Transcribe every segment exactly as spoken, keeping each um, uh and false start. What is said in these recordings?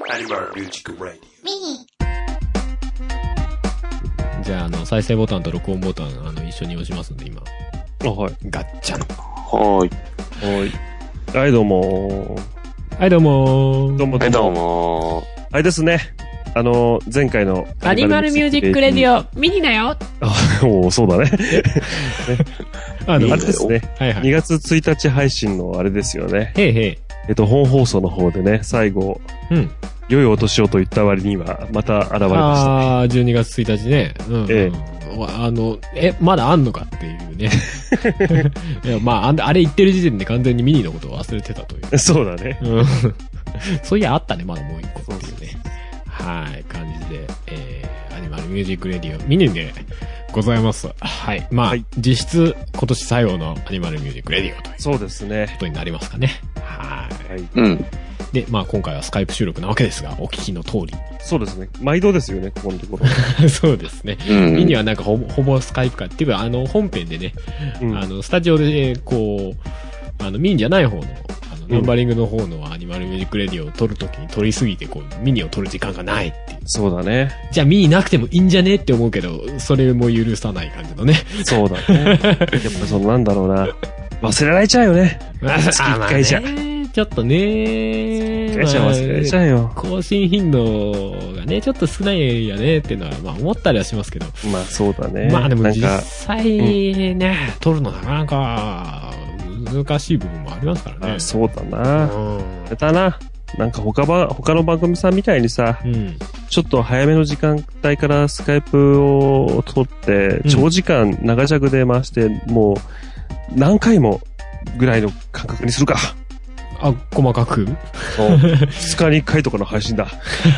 アニマルミュージックラディオ。 じゃあ、あの、再生ボタンと録音ボタン、あの、一緒に押しますんで、今。 あ、はい。 ガッチャン。 はーい。 はい。はい、どうもはい、どうもー。 どうもはい、どうもあれですね。あの、前回のアニマルミュージックレディオ、ミニだよ。 あ、おー、そうだね。 あの、 あれですね。 はいはい。 にがつついたち配信のあれですよね。 へいへい。 えっと、本放送の方でね、最後、 うん。 良いお年をと言った割には、また現れましたね。 あー、じゅうにがつついたちね。うん、うん。 えあの、え、まだあんのかっていうね。いや、まあ、あんあれ言ってる時点で完全にミニのことを忘れてたという。 そうだね。 うん。そういや、あったね、まだもう一個っていうね。はい、感じで、えー、アニマルミュージックレディオミニでございます。はい。まあ、はい、実質、今年最後のアニマルミュージックレディオという。 そうですね。 ことになりますかね。はい。 はい。うん。 で、まあ今回はスカイプ収録なわけですが、お聞きの通り。 そうですね。毎度ですよね、ここのところ。 そうですね。うん、ミニはなんかほぼ、ほぼスカイプかっていうか、あの、本編でね、うん、あの、スタジオで、こう、あの、ミニじゃない方の、ナンバリングの方のアニマルミュージックレディオを撮るときに撮りすぎて、こう、ミニを撮る時間がないっていう。 そうだね。 じゃあミニなくてもいいんじゃねって思うけど、それも許さない感じのね。 そうだね。やっぱそのなんだろうな。忘れられちゃうよね。月一回じゃ。 ちょっとね一回じゃ忘れられちゃうよ。 更新頻度がね、ちょっと少ないよねっていうのは、まあ思ったりはしますけど。 まあそうだね。 まあでも実際ね、うん、撮るのなかなか、難しい部分もありますからね。 あ、そうだな。うん。やったな。なんか他ば、他の番組さんみたいにさ、うん、ちょっと早めの時間帯からスカイプを撮って、長時間長尺で回して、もう何回もぐらいの感覚にするか。 あ、細かくそう。ふつかにいっかいとかの配信だ。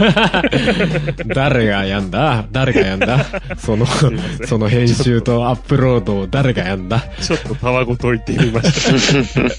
誰がやんだ誰がやんだその、その編集とアップロードを誰がやんだちょっとたわごと言ってみました。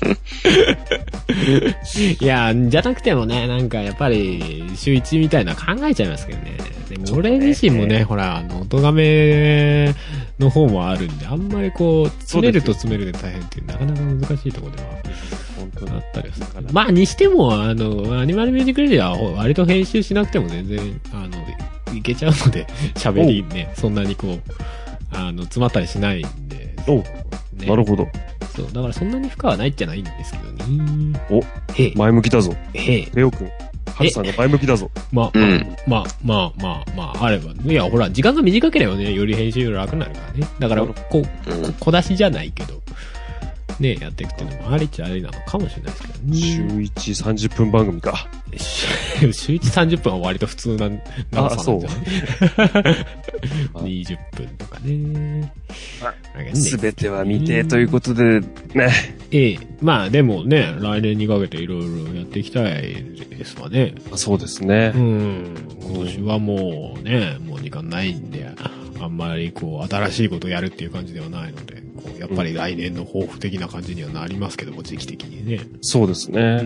いや、じゃなくてもね、なんかやっぱり、週一みたいな考えちゃいますけどね。でも俺自身もね、ほら、あの、音亀の方もあるんで、あんまりこう、詰めると詰めるで大変っていう、なかなか難しいところでは。本当だったりはするから。まあ、にしても、あの、アニマルミュージックレディオは割と編集しなくても全然、あの、いけちゃうので、喋りね、そんなにこう、あの、詰まったりしないんで。 おう、ね。なるほど。 そう、だからそんなに負荷はないっちゃないんですけどね。 お、へえ。前向きだぞ。 へえ。 レオくん。ハルさんが前向きだぞ。 まあ、うん、まあ、まあ、まあ、まあ、あれば。いや、ほら、時間が短ければね、より編集楽になるからね。だから、こう、小出しじゃないけど。ね、やっていくっていうのもありっちゃありなのかもしれないですけどね。 週いちさんじゅっぷん番組か。 週いちさんじゅっぷんは割と普通な長さなんじゃないにじゅっぷんとかね。 すべては未定ということで、ね。 ええ。まあでもね、来年にかけていろいろやっていきたいですわね。 そうですね。 うん。今年はもうね、もう時間ないんで、あんまりこう、新しいことをやるっていう感じではないので、こうやっぱり来年の抱負的な感じにはなりますけども、時期的にね。 そうですね。 うん。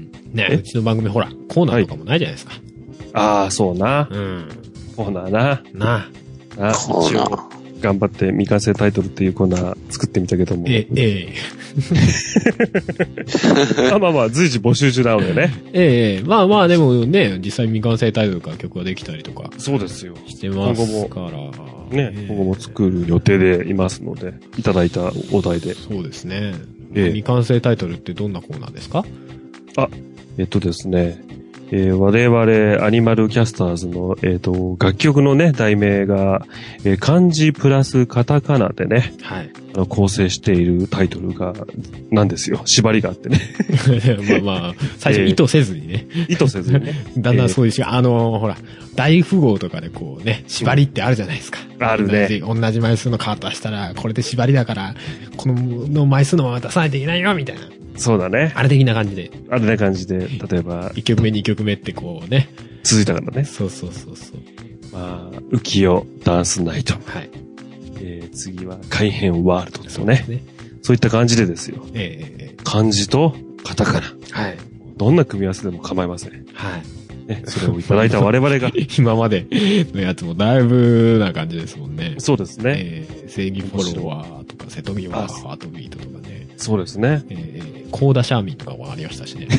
ね、うちの番組ほら、コーナーとかもないじゃないですか。はい、 ああ、そうな。 うん。 コーナーな。 な。 な。 コーナー。 頑張って未完成タイトルっていうコーナー作ってみたけども。 ええ、ええ。まあまあまあ、随時募集中なのでね。 ええ、まあまあでもね、実際未完成タイトルから曲ができたりとか。 そうですよ。 してますから。 ね、えー、今後も作る予定でいますので、いただいたお題で。 そうですね。 えー、 未完成タイトルってどんなコーナーですか？ あ、えっとですね、えー、我々アニマルキャスターズの、えっと、楽曲のね、題名が、えー、漢字プラスカタカナでね、 はい。 あの構成しているタイトルが、なんですよ。縛りがあってね。 まあまあ、最初意図せずにね。 えー、意図せずにね。 だんだんそういうし、えー、あの、ほら、大富豪とかでこうね、縛りってあるじゃないですか。 あるね。 同じ、同じ枚数のカード出したら、これで縛りだから、このの枚数のまま出さないといけないよ、みたいな。 そうだね。 あれ的な感じで。 あれな感じで、例えば。 いっきょくめ、にきょくめってこうね。 続いたからね。 そうそうそうそう。 まあ、浮世ダンスナイト。 はい。 えー、次は改変ワールドですよね。そうですね。そういった感じでですよ。 ええええ。 漢字とカタカナ。 はい。 どんな組み合わせでも構いません。 はい。 ね、それをいただいた我々が。 今までのやつもだいぶな感じですもんね。 そうですね。 えー、正義フォロワーとか、瀬戸際ハートビートとかね。 そうですね。 えー、コーダシャーミンとかもありましたしね。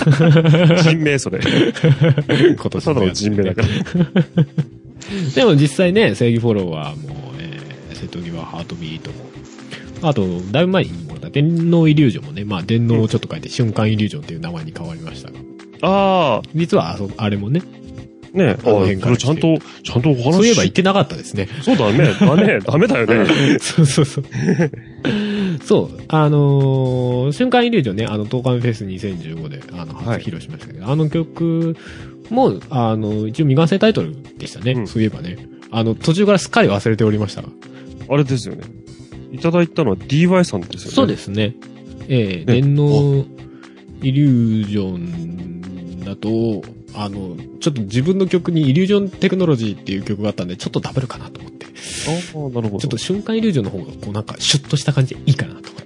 人名それ。 今年ただの人名だから。 でも実際ね、正義フォローはもう、えー、瀬戸際ハートビートも。あと、だいぶ前にもらった電脳イリュージョンもね、まあ電脳をちょっと変えて瞬間イリュージョンっていう名前に変わりましたが。 ああ。 実はあそ、あれもね。 ねえ、ああ、それちゃんと、ちゃんとお話そういえば言ってなかったですね。 そうだね、だね、ダメだよね。 そうそうそう。そう、あのー、瞬間イリュージョンね、あの、東海フェスにせんじゅうごで、あの、初披露しましたけど、はい、あの曲も、あの、一応未完成タイトルでしたね、うん、そういえばね。あの、途中からすっかり忘れておりましたが。 あれですよね。いただいたのは ディーワイ さんですよね。そうですね。ええー、ね、電脳イリュージョンだと、あの、ちょっと自分の曲にイリュージョンテクノロジーっていう曲があったんで、ちょっとダブルかなと思って。 ああ、なるほど。 ちょっと瞬間イリュージョンの方が、こうなんか、シュッとした感じでいいかなと思って。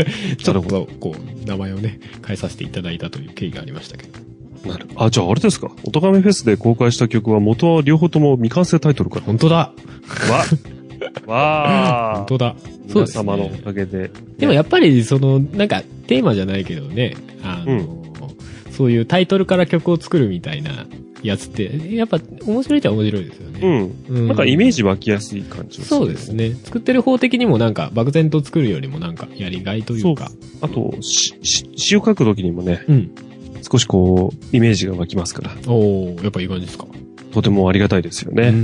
ちょっと、こう、名前をね、変えさせていただいたという経緯がありましたけど。 なるほど。あ、じゃああれですか。おとがめフェスで公開した曲は元は両方とも未完成タイトルから。 本当だ。 わ。わあ。 本当だ。 皆様のおかげで。 でもやっぱり、その、なんか、テーマじゃないけどね、あの、うん、そういうタイトルから曲を作るみたいなやつって、やっぱ面白いっちゃ面白いですよね。 うん。うん、なんかイメージ湧きやすい感じですね。 そうですね。作ってる方的にもなんか、漠然と作るよりもなんか、やりがいというか。 あと、し、し、詩を書くときにもね、 うん。 少しこう、イメージが湧きますから。 おー、やっぱいい感じですか。 とてもありがたいですよね。うん。 うん。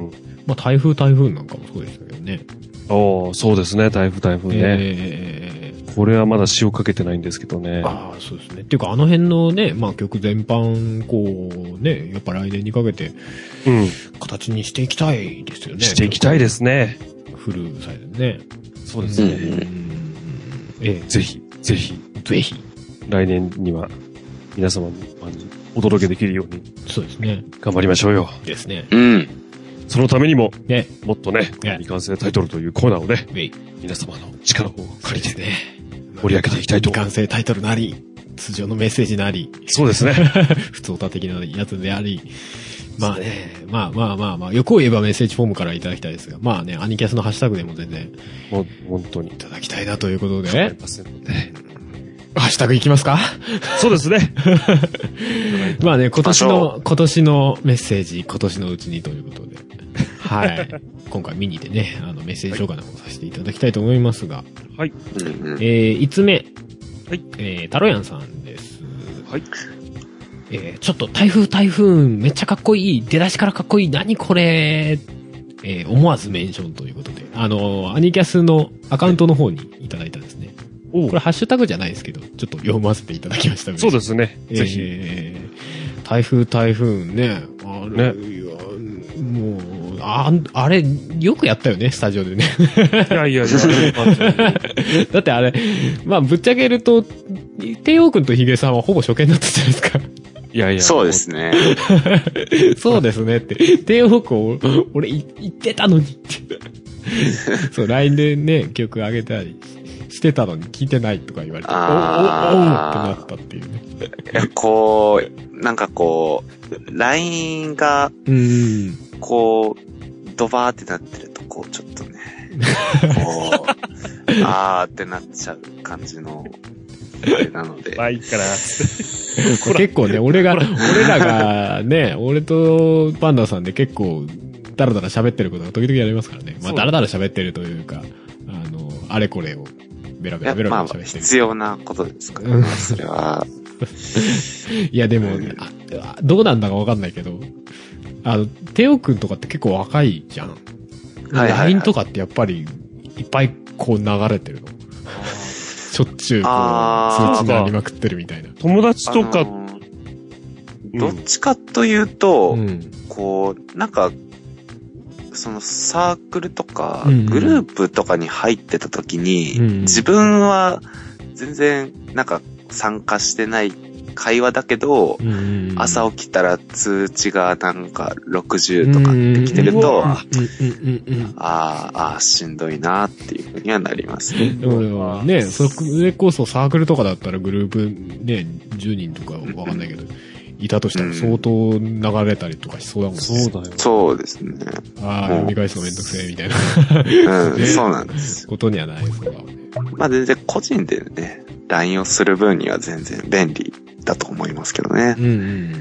まあ、台風台風なんかもそうでしたけどね。 おー、そうですね、台風台風ね。 えー、これはまだ詩をかけてないんですけどね。 ああ、そうですね。っていうか、あの辺のね、まあ曲全般、こう、ね、やっぱ来年にかけて、 うん。 形にしていきたいですよね。 していきたいですね。 フルサイズね。 そうですね。うん、 ええ、 ぜひ、ぜひ。 ぜひ。 来年には、皆様にお届けできるように。 そうですね。 頑張りましょうよ。 ですね。 うん。 そのためにも、 ね、 もっとね、ね未完成タイトルというコーナーをね、 ね皆様の力を借りて、 ね、 盛り上げていきたいと。 未完成タイトルなり、通常のメッセージなり。 そうですね。 普通歌的なやつであり。まあね、まあまあまあまあ、欲を言えばメッセージフォームからいただきたいですが、まあね、アニキャスのハッシュタグでも全然、 もう本当にいただきたいなということで、 ね、ませんのでハッシュタグいきますか？ そうですね。 まあね、今年の、今年のメッセージ、今年のうちにということで。はい。今回ミニでね、あのメッセージ紹介の方させていただきたいと思いますが。 はい。 えー、いつめ。 はい。 えー、タロヤンさんです。 はい。 えー、ちょっと台風台風、めっちゃかっこいい。出だしからかっこいい。何これ。えー、思わずメンションということで。あの、アニキャスのアカウントの方にいただいたんですね。これハッシュタグじゃないですけど、ちょっと読ませていただきました。 そうですね。ぜひ。 えー、台風台風ね。あれ、ね、いや、もう、あ、あれ、よくやったよね、スタジオでね。 いやいやいや。 だってあれ、まあ、ぶっちゃけると、帝王くんとヒゲさんはほぼ初見だったじゃないですか。 いやいや。 そうですね。 そうですねって。帝王くん、俺、言ってたのにって。そう、ライン でね、曲あげたりしてたのに聞いてないとか言われて、おおおおってなったっていうね。 いや、こう、なんかこう、ライン が、こう、ドバーってなってると、こう、ちょっとね、こう、あーってなっちゃう感じの、なので。 まあいいかな。 結構ね、俺が、俺らがね、俺とパンダさんで結構、ダラダラ喋ってることが時々ありますからね。まあ、ダラダラ喋ってるというか、あの、あれこれを、ベラベラベラベラ喋ってる。まあ、 必要なことですからね、それは。 いや、でも、あ、どうなんだかわかんないけど、あの、テオくんとかって結構若いじゃん。はいはいはい、ライン とかってやっぱり、いっぱいこう流れてるの。しょっちゅうこう、通知がありまくってるみたいな。 友達とか、あのー、どっちかというと、うん、こう、なんか、そのサークルとか、グループとかに入ってた時に、うんうん、自分は全然なんか参加してない会話だけど、うんうん、朝起きたら通知がなんかろくじゅうとかってきてると、ああ、ああ、しんどいなっていうふうにはなりますね。 でもね、それこそサークルとかだったらグループね、じゅうにんとかわかんないけど、いたとしたら相当流れたりとかしそうだもんね。 そうだよ。 そうですね。 ああ、読み返すのめんどくせえみたいな。 うん、そうなんです。 ことにはないそうだもんね。 まあ全然個人でね、ライン をする分には全然便利だと思いますけどね。 うんうん。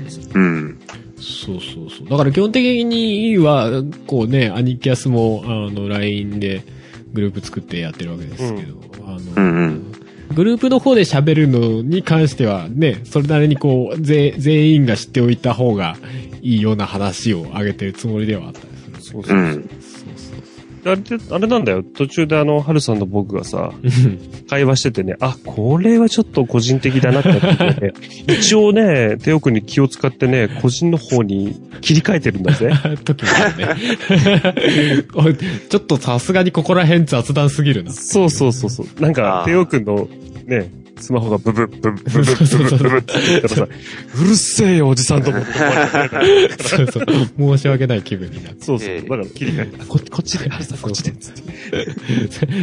うん。 そうそうそう。だから基本的には、こうね、アニキャスも、あの、ライン でグループ作ってやってるわけですけど、うん、あの、 うんうん、 グループの方で喋るのに関してはね、それなりにこう、ぜ全員が知っておいた方がいいような話を上げてるつもりではあったりする。 そうそうそう。うん、そうそうあれで、あれなんだよ。途中であの、ハルさんと僕がさ、会話しててね、あ、これはちょっと個人的だなって言ってね、一応ね、テオ君に気を使ってね、個人の方に切り替えてるんだぜ。 時もね。ちょっとさすがにここら辺雑談すぎるな。 そうそうそうそう。なんか、テオ君のね、スマホがブブッブブッブブッブブッブブッって言ったらさ、うるせえよおじさんと思って。 そうそう。申し訳ない気分になって。 そうそう。だから切り替えて、ここっちで、ハルさんこっちで、つって。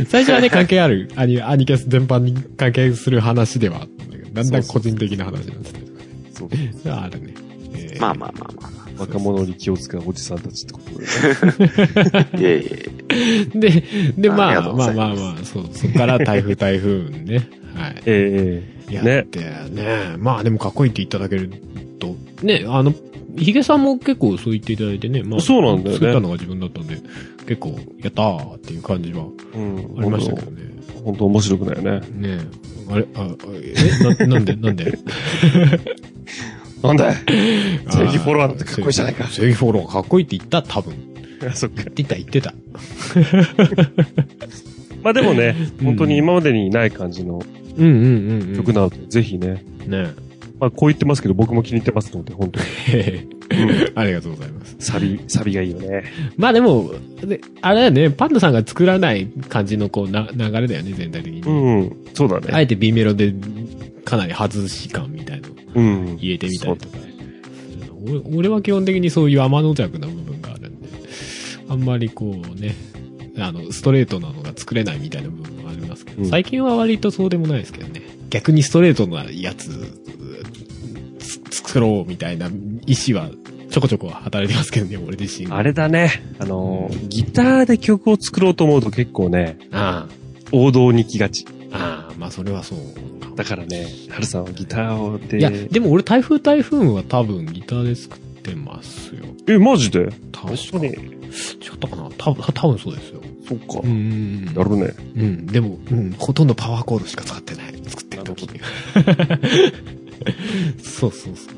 最初はね、関係ある、アニ、アニキャス全般に関係する話ではあったんだけど、だんだん個人的な話になってたりとかね。そうそうそう。あるね。 えー、まあまあまあまあ。 若者に気を使うおじさんたちってことで。 いえいえ。 で、で、まあ、まあまあまあ、そう、そこから台風台風ね。はい。 ええー、やってね。ねまあでもかっこいいって言っていただけると、ね、あの、ヒゲさんも結構そう言っていただいてね、まあ、 そうなんだよね。 作ったのが自分だったんで、結構、やったーっていう感じは、ありましたけどね。 うん、本当面白くないよね。 ねあれ、あ、え、な、なんで、なんでなんだよ正義フォロワーってかっこいいじゃないか。 正義フォロワーかっこいいって言った多分。 そっか。 言ってた、言ってた。 まあでもね、本当に今までにない感じの曲なので、ぜひね。 ねまあこう言ってますけど、僕も気に入ってますので、本当に。 うん、ありがとうございます。 サビ、サビがいいよね。 まあでも、であれだよね、パンダさんが作らない感じのこうな流れだよね、全体的に。 うん、そうだね。 あえて B メロでかなり外し感みたいなのを入れてみたりとか。うん、俺は基本的にそういう天の弱な部分があるんで、あんまりこうね、あの、ストレートなのが作れないみたいな部分もありますけど、うん、最近は割とそうでもないですけどね。逆にストレートなやつ、作ろうみたいな意思はちょこちょこ働いてますけどね、俺自身。 あれだね。あの、ギターで曲を作ろうと思うと結構ね、ああ王道に来がち。 ああ、まあそれはそう。 だからね、ハルさんはギターをで。 いや、でも俺台風台風は多分ギターで作ってますよ。 え、マジで確かに。違ったかな多分、多分そうですよ。 そっか。 うん。 やるね。 うん。でも、うん、ほとんどパワーコードしか使ってない。作ってる時に。そうそうそうそう。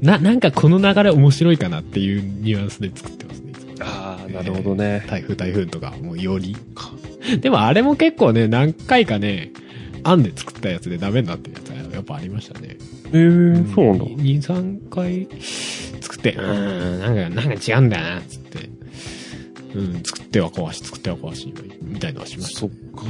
な、なんかこの流れ面白いかなっていうニュアンスで作ってますね。 ああ、なるほどね、 えー。台風台風とか、もうより。でもあれも結構ね、何回かね、案で作ったやつでダメになってるやつはやっぱありましたね。 ええー、そうなんだ。 に、さんかい作って、うーん、なんか、なんか違うんだな、つって。うん、作っては壊し、作っては壊し、みたいなのはしました。 そっか。うん。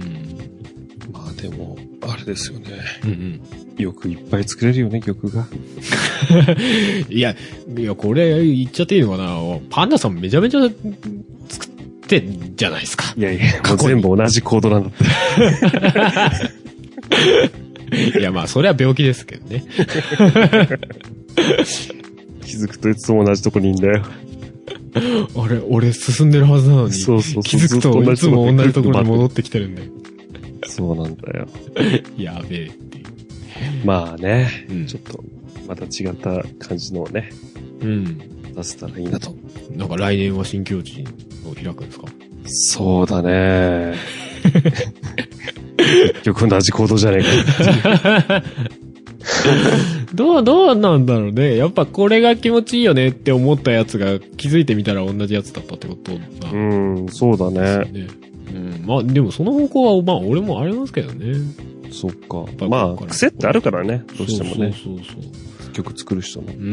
まあでも、あれですよね。うんうん。よくいっぱい作れるよね、曲が。 いや、いや、これ言っちゃっていいのかな。パンダさんめちゃめちゃ作ってんじゃないですか。 いやいや、もう全部同じコードなんだって。 いや、まあ、それは病気ですけどね。 気づくといつも同じとこにいんだよ。 あれ、俺進んでるはずなのに。 そうそうそう。 気づくといつも同じところに戻ってきてるんだよ。 そうなんだよ。 やべえっていう。 まあね、 うん、 ちょっと、また違った感じのね。 うん。 出せたらいいなと。 なんか来年は新境地を開くんですか？ そうだね。結局同じ行動じゃねえか。 どう、どうなんだろうね。やっぱこれが気持ちいいよねって思ったやつが気づいてみたら同じやつだったってことだ、 うん、そうだね。 ね、うん、まあでもその方向はまあ俺もありますけどね。 そっか。まあ癖ってあるからね。どうしてもね。そうそうそうそう。曲作る人の。うん。うん。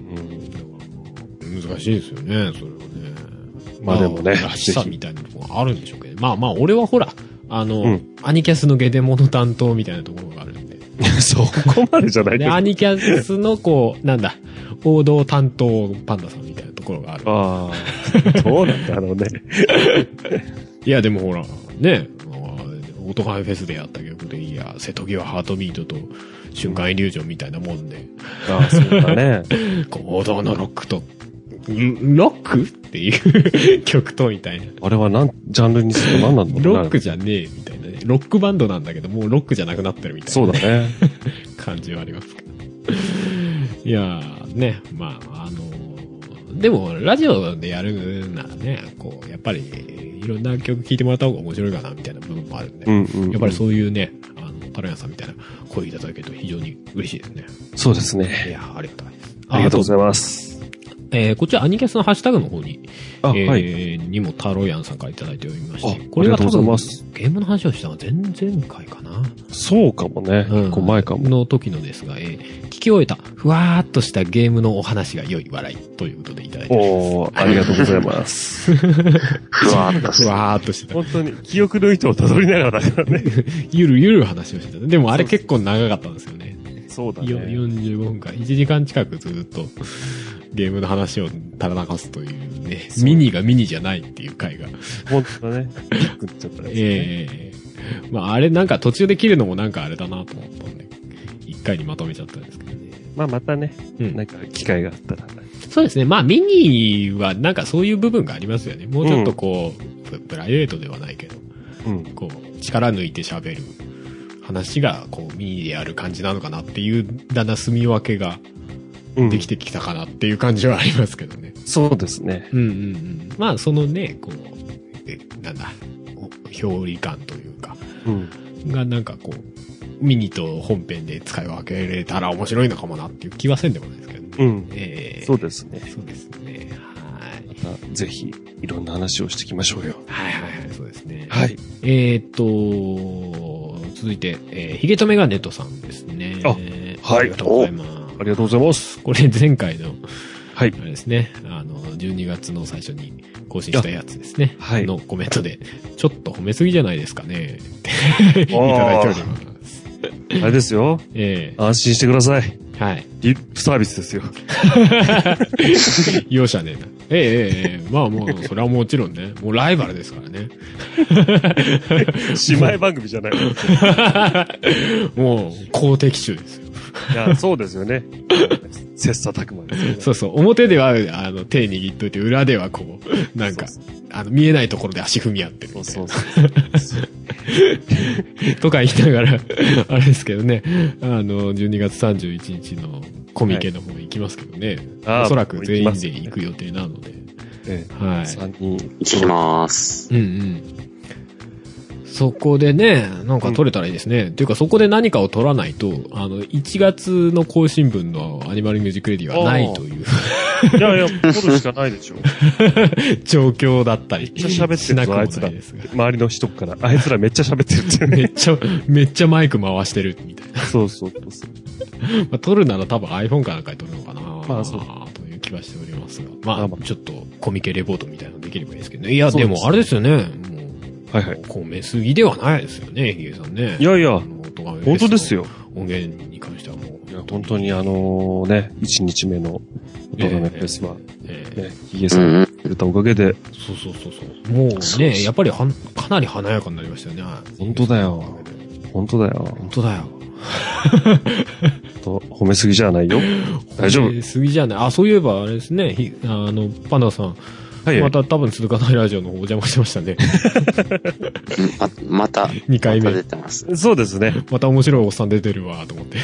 難しいですよね、それはね。 まあでもね。 らしさみたいなところがあるんでしょうけど。まあまあ俺はほら、あの、うん、アニキャスのゲデモノ担当みたいなところがあるんで。 そこまでじゃないで、アニキャスのこう、なんだ、王道担当パンダさんみたいなところがある。 ああ、どうなんだろうね。 いや、でもほら、ね、オートカイフェスでやった曲で、いや、瀬戸際ハートビートと瞬間イリュージョンみたいなもんで。 ああ、そうだね。 王道のロックと、ロックっていう曲とみたいな。 あれはなん、ジャンルにすると何なんだろうね。 ロックじゃねえみたいなね。ロックバンドなんだけど、もうロックじゃなくなってるみたいな、 そうだね。 感じはありますけど。いやー、ね、まあ、あのー、でも、ラジオでやるならね、こう、やっぱり、いろんな曲聴いてもらった方が面白いかな、みたいな部分もあるんで、うんうんうん、やっぱりそういうね、あの、タロヤンさんみたいな声いただけると非常に嬉しいですね。 そうですね。 いやー、ありがたいです。 ありがとうございます。 えー、こちらアニキャスのハッシュタグの方に、 あ、 えーはい、 にもタロヤンさんからいただいておりまして、 これが多分ゲームの話をしたのは前々回かな。 そうかもね。うん、結構前かも。 の時のですが、えー、聞き終えたふわーっとしたゲームのお話が良い笑いということでいただいておー、ありがとうございます。 ふわーっとふわーっとしてた。 本当に記憶の糸をたどりながらだからね。 ゆるゆる話をしてた。でもあれ結構長かったんですよね。 そうだね。 よんじゅうごふんかいちじかん近くずっとゲームの話をたらなかすというね、ミニがミニじゃないっていう回が。 本当だね。びっくりしちゃったね。 ええー。まああれなんか途中で切るのもなんかあれだなと思ったんで、一回にまとめちゃったんですけどね。 まあまたね、うん、なんか機会があったら。 そうですね。まあミニはなんかそういう部分がありますよね。もうちょっとこう、うん、プライベートではないけど、うん、こう、力抜いて喋る話がこうミニでやる感じなのかなっていう、だんだん住み分けが、できてきたかなっていう感じはありますけどね。 そうですね。 うんうんうん。まあそのね、こう、えなんだ、表裏感というか、うん、がなんかこう、ミニと本編で使い分けれたら面白いのかもなっていう気はせんでもないですけどね。 うん。えー、そうですね。 そうですね。はい。 またぜひいろんな話をしていきましょうよ。 はいはいはい、そうですね。 はい。 えー、っと、続いて、えー、ヒゲとメガネットさんですね。 あ、はい。 ありがとうございます。 ありがとうございます。 これ前回の、 はい。 あれですね。あの、じゅうにがつの最初に更新したやつですね。はい。のコメントで、ちょっと褒めすぎじゃないですかね。っていただいております。 あれですよ。 ええー。 安心してください。 はい。 リップサービスですよ。 容赦ねえな。ええええ、まあもう、それはもちろんね。もうライバルですからね。 姉妹番組じゃない。 もう、公的種ですよ。 いや、そうですよね。切磋琢磨ですよね。 そうそう。表では、あの、手握っといて、裏ではこう、なんか、そうそうあの、見えないところで足踏み合ってるみたいな。そうそうそう。とか言いながら、あれですけどね、あの、じゅうにがつさんじゅういちにちのコミケの方に行きますけどね。はい、おそらく全員で行く予定なので。 ええ、はい。さんにん。 行きまーす。 うんうん。そこでね、なんか撮れたらいいですね。うん、っていうかそこで何かを撮らないと、あの、いちがつの更新分のアニマルミュージックレディはないという。 いやいや、撮るしかないでしょ。 状況だったり。 めっちゃ喋ってるぞ、あいつら。周りの人から。あいつらめっちゃ喋ってるってね。 めっちゃ、めっちゃマイク回してるみたいな。 そうそうそうそう。 まあ、撮るなら多分 iPhone かなんかで撮るのかな。 まあそう。 という気はしておりますが。まあ、ちょっとコミケレポートみたいなのできればいいですけどね。いや、でもあれですよね。 はいはい。 込めすぎではないですよね、ヒゲさんね。 いやいや、本当ですよ。 音源に関してはもう。 いや、本当にあのー、ね、いちにちめの音がめフェスは、えー、ね、ヒゲさんがくれたおかげで。 そうそうそうそう。もうね、やっぱりはん、かなり華やかになりましたよね。 本当だよ。本当だよ。 本当だよ。 と、褒めすぎじゃないよ。大丈夫。 褒めすぎじゃない。あ、そういえばあれですね、あの、パンダさん。はい、また多分続かないラジオの方お邪魔してましたね。 ま、また、 にかいめ。 また出てます。 そうですね。 また面白いおっさん出てるわ、と思って。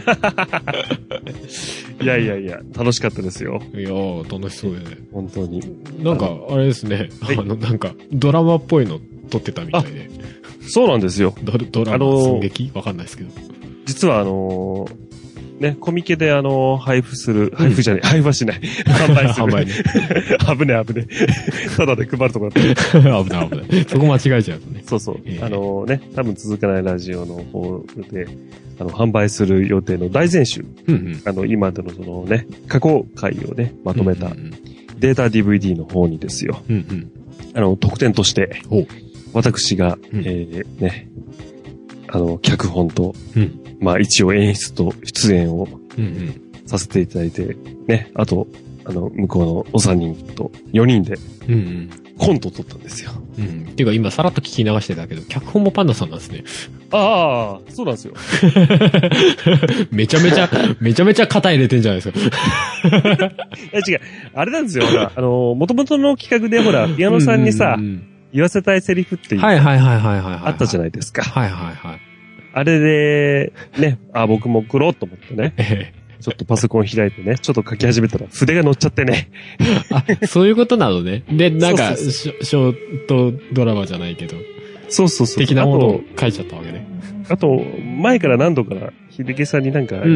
いやいやいや、楽しかったですよ。 いやー、楽しそうでね。 本当に。 なんか、あれですね。あの、なんか、ドラマっぽいの撮ってたみたいで。 そうなんですよ。 ド, ドラマ寸劇わかんないですけど。 実はあのー、ね、コミケであの、配布する、配布じゃねえ、配布はしない。販売する。販売ね。危ねえ危ねえ。ただで配るとこだった。 危ない危ない。そこ間違えちゃうとね。 そうそう。えー、あのね、多分続かないラジオの方で、あの、販売する予定の大全集。うんうん、あの、今までのそのね、過去回をね、まとめたデータ ディーブイディー の方にですよ。うんうん、あの、特典として、私が、うん、えー、ね、あの、脚本と、うんまあ一応演出と出演をさせていただいて、ね、あと、あの、向こうのおさんにんとよにんで、コントを撮ったんですよ。 うん。っていうか今さらっと聞き流してたけど、脚本もパンダさんなんですね。 ああ、そうなんですよ。 めちゃめちゃ、めちゃめちゃ肩入れてんじゃないですか。 いや違う。あれなんですよ。ほら、あの、元々の企画でほら、ピアノさんにさ、言わせたいセリフっていう。 はいはいはいはいはい。 あったじゃないですか。 はいはいはい。 あれで、ね、あ、僕も送ろうと思ってね。ちょっとパソコン開いてね、ちょっと書き始めたら筆が乗っちゃってね。 あ、そういうことなのね。で、なんか、そうそうそう、ショートドラマじゃないけど。 そうそうそう。 的なものを書いちゃったわけね。 あと、前から何度か、秀樹さんになんか、うんうんうん、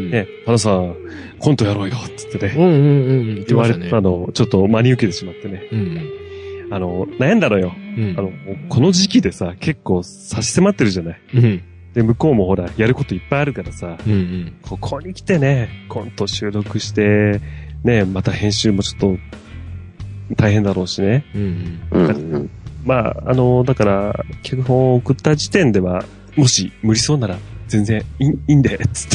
ね、パナさん、コントやろうよ、つってね。 うんうんうん。 言われたのを、ちょっと真に受けてしまってね。うんうん、あの、悩んだのよ。うん、あの、この時期でさ、結構差し迫ってるじゃない。うん、で、向こうもほら、やることいっぱいあるからさ、うんうん、ここに来てね、コント収録して、ね、また編集もちょっと、大変だろうしね。うんうん、まあ、あの、だから、脚本を送った時点では、もし無理そうなら、全然いい、いいんで、つって。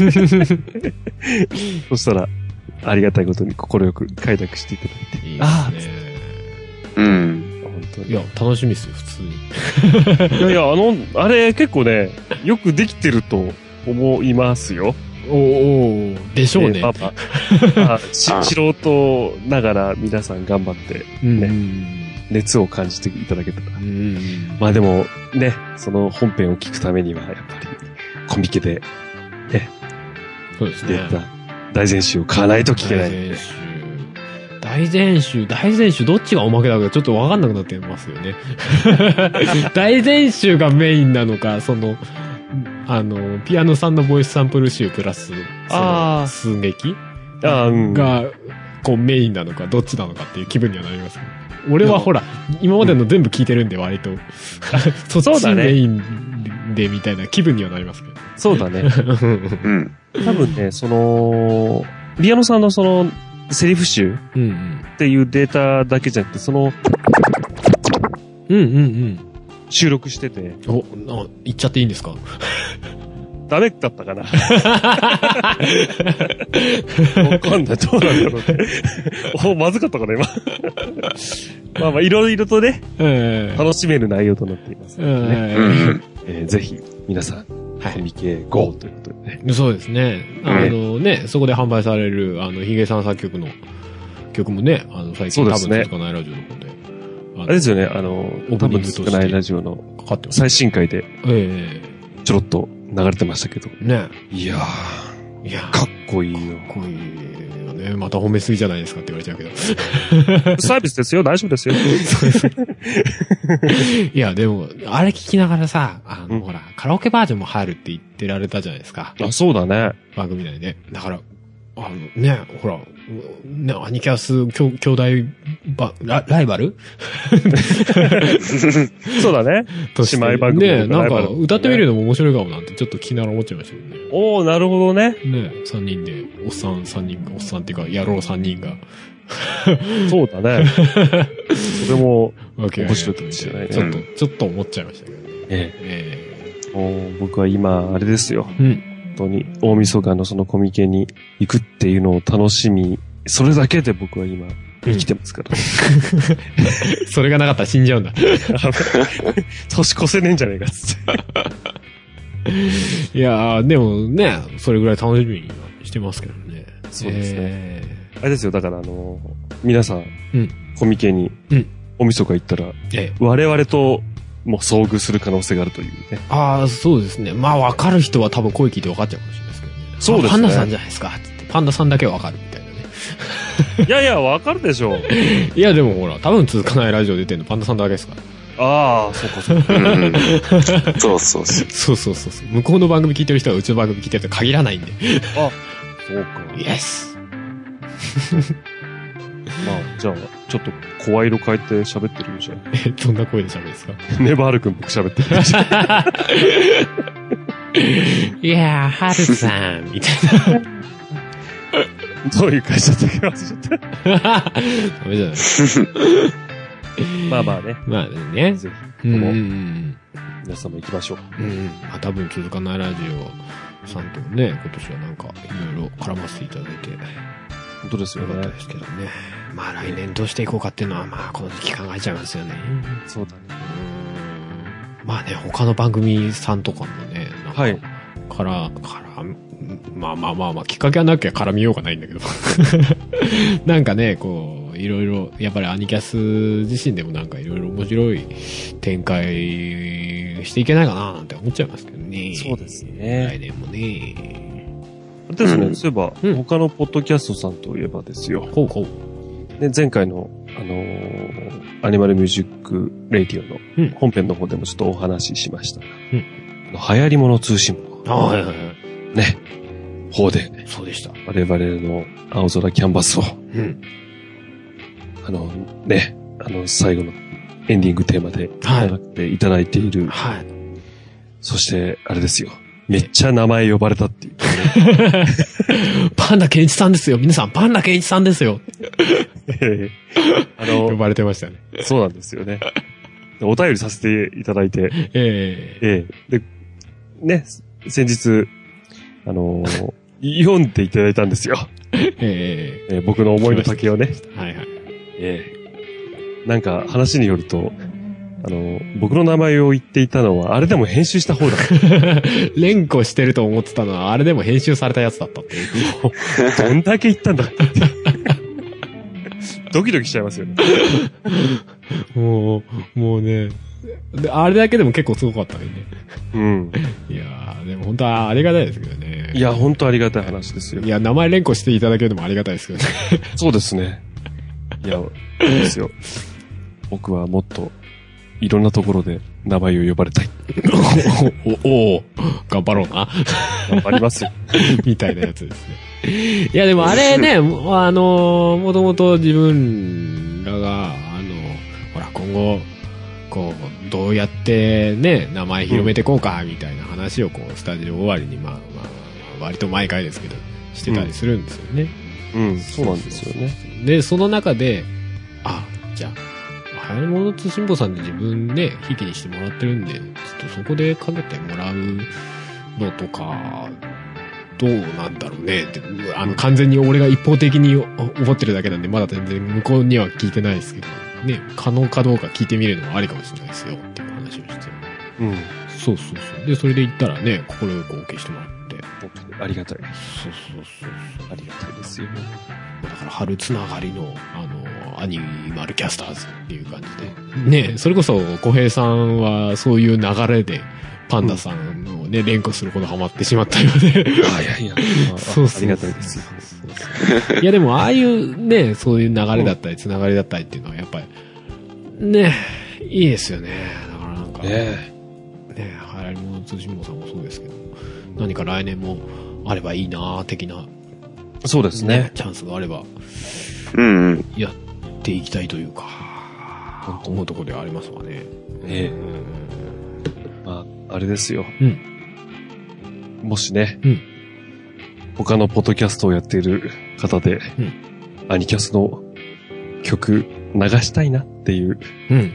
そしたら、ありがたいことに快く快諾していただいて。いいですね。ああ、うん。本当に。 いや、楽しみですよ、普通に。 いやいや、あの、あれ結構ね、よくできてると思いますよ。 おおでしょうね。 まあまあ、素人ながら皆さん頑張ってね、うん熱を感じていただけたら。うんまあでもね、その本編を聞くためにはやっぱりコミケでね、 そうですね。 大全集を買わないと聞けない。 大全集、大全集どっちがおまけだかちょっとわかんなくなってますよね。大全集がメインなのか、その、あの、ピアノさんのボイスサンプル集プラス、ああ、寸劇あ、うん、が、こうメインなのか、どっちなのかっていう気分にはなりますね。俺はほら、今までの全部聞いてるんで割と、そっちメインでみたいな気分にはなりますけど。 そうだね。うん。多分ね、その、ピアノさんのその、セリフ集っていうデータだけじゃなくて、その、 うんうんうん。 収録してて。 お、あ、言っちゃっていいんですか？ ダメだったかな。わかんない。どうなんだろうね。お、まずかったかな、今。まあまあ、いろいろとね、えー、楽しめる内容となっていますのでね。えーえー、ぜひ、皆さん、コミケ ゴー ということでね。 そうですね。あのね、そこで販売される、あの、ヒゲさん作曲の曲もね、あの、最近多分続かないラジオの方で。 あれですよね、あの、多分続かないラジオの最新回で、えー、ちょろっと流れてましたけど。ね。いやー、いやーかっこいいよ。 かっこいいよね。また褒めすぎじゃないですかって言われちゃうけど。 サービスですよ、大丈夫ですよ。 いや、でも、あれ聞きながらさ、あの、うん、ほら、カラオケバージョンも入るって言ってられたじゃないですか。 あ、そうだね。 番組内で。だから、あの、ね、ほら、ね、アニキャス、兄弟ば、ラ、ライバルそうだね。姉妹番組ね、なんか、歌ってみるのも面白いかもなんて、ちょっと気なら思っちゃいましたけどね。 おー、なるほどね。 ね、三人で、おっさん三人が、おっさんっていうか、野郎三人が。 そうだね。それも、面白いかもしれないね。 ちょっと、ちょっと思っちゃいましたけどね。ええ。ええ。僕は今、あれですよ。うん。本当に大晦日のそのコミケに行くっていうのを楽しみ、それだけで僕は今生きてますから。 うん、それがなかったら死んじゃうんだ。 年越せねえんじゃねえかっつって。 いやー、でもね、それぐらい楽しみにしてますけどね。 そうですね。えー、あれですよ、だからあのー、皆さん、うん、コミケに大晦日行ったら、ええ、我々ともう遭遇する可能性があるというね。 ああ、そうですね。まあ、わかる人は多分声聞いてわかっちゃうかもしれないですけどね。そうですね。パンダさんじゃないですか。パンダさんだけわかるみたいなね。 いやいや、わかるでしょう。 いや、でもほら、多分続かないラジオ出てるのパンダさんだけですから。 ああ、そうかそうか。うん、 そうそうそう。 そうそうそうそう。向こうの番組聞いてる人がうちの番組聞いてると限らないんで。 あ、そうか。 イエス。 まあ、じゃあ、ちょっと声色変えて喋ってるよじゃん。 え、どんな声で喋るんですか？ ネバールくん僕喋ってるじゃん。いやー、ハルさん、みたいな。 どういう会社だっけ忘れちゃった。ダメじゃない。 まあまあね。 まあね。 ぜひ、うん、皆さんも行きましょう。 うん。まあ多分続かないラジオさんともね、今年はなんかいろいろ絡ませていただいて。 本当ですよね。 よかったですけどね。まあ来年どうしていこうかっていうのは、まあこの時期考えちゃいますよね。 そうだね。 うん。まあね、他の番組さんとかもね、なんか、 はい。 から、から、まあまあまあまあ、きっかけはなきゃ絡みようがないんだけど。なんかね、こう、いろいろ、やっぱりアニキャス自身でもなんかいろいろ面白い展開していけないかななんて思っちゃいますけどね。 ね。 そうですね。 来年もね。 あれですね、うん、そういえば、 うん、 他のポッドキャストさんといえばですよ。 ほうほう。 ね、前回の、あのー、アニマルミュージックレディオの本編の方でもちょっとお話ししましたが、うん、流行り物通信簿。 ああ、はいはいはい。 ね。方で。 そうでした。 我々の青空キャンバスを。 うん。 あの、ね、あの、最後のエンディングテーマで、はい。っていただいている。 はい。 そして、あれですよ。めっちゃ名前呼ばれたっていう、 ね。パンダケンイチさんですよ。皆さん、パンダケンイチさんですよ。 あの、 呼ばれてましたね。 そうなんですよね。お便りさせていただいて。 ええええで、ね、先日、あのー、読んでいただいたんですよ。 えええー、僕の思いの丈をね。 はいはい。 ええなんか話によると、あのー、僕の名前を言っていたのは、あれでも編集した方だ。 連呼してると思ってたのは、あれでも編集されたやつだったっていう。 どんだけ言ったんだって。ドキドキしちゃいますよね。 もう、もうね。で、あれだけでも結構すごかったね。 うん。 いやー、でも本当はありがたいですけどね。 いや、本当ありがたい話ですよ。 いや、名前連呼していただけるのもありがたいですけどね。 そうですね。いや、いいですよ。僕はもっと、いろんなところで名前を呼ばれたい。 お、お、お、頑張ろうな。 頑張りますよ。 みたいなやつですね。いや、でもあれね、あの、もともと自分らが、あの、ほら、今後、こう、どうやってね、名前広めていこうか、みたいな話をこう、スタジオ終わりに、まあ、まあ、割と毎回ですけど、してたりするんですよね。 うん、うん、そうなんですよね。 で、その中で、あ、じゃあ、流行り物通信簿さんで自分ね、ひいきにしてもらってるんで、ちょっとそこでかけてもらうのとか、どうなんだろうねって、あの、完全に俺が一方的に思ってるだけなんで、まだ全然向こうには聞いてないですけど、ね、可能かどうか聞いてみるのはありかもしれないですよっていう話をして。 うん。 そうそうそう。で、それで言ったらね、心よく OK してもらって。 本当にありがたい。 そうそうそうそう。 ありがたいですよ。 だから春つながりの、あの、アニマルキャスターズっていう感じで。ね、それこそ小平さんはそういう流れで、パンダさんをね、連呼するほどハマってしまったようで。 あ、いやいや、そうそう。ありがたいですよ。 いやでも、ああいうね、そういう流れだったり、つながりだったりっていうのは、やっぱり、ね、いいですよね。だからなんか、ね、ね、流行り物通信簿さんもそうですけど、何か来年もあればいいな的な、 そうですね。 チャンスがあれば、 うんうん。 やっていきたいというか、思うところではありますわね。 ええ。まあ、あれですよ。 うん。 もしね、 うん。 他のポッドキャストをやっている方で、うん、アニキャスの曲流したいなっていう、 うんうんうん。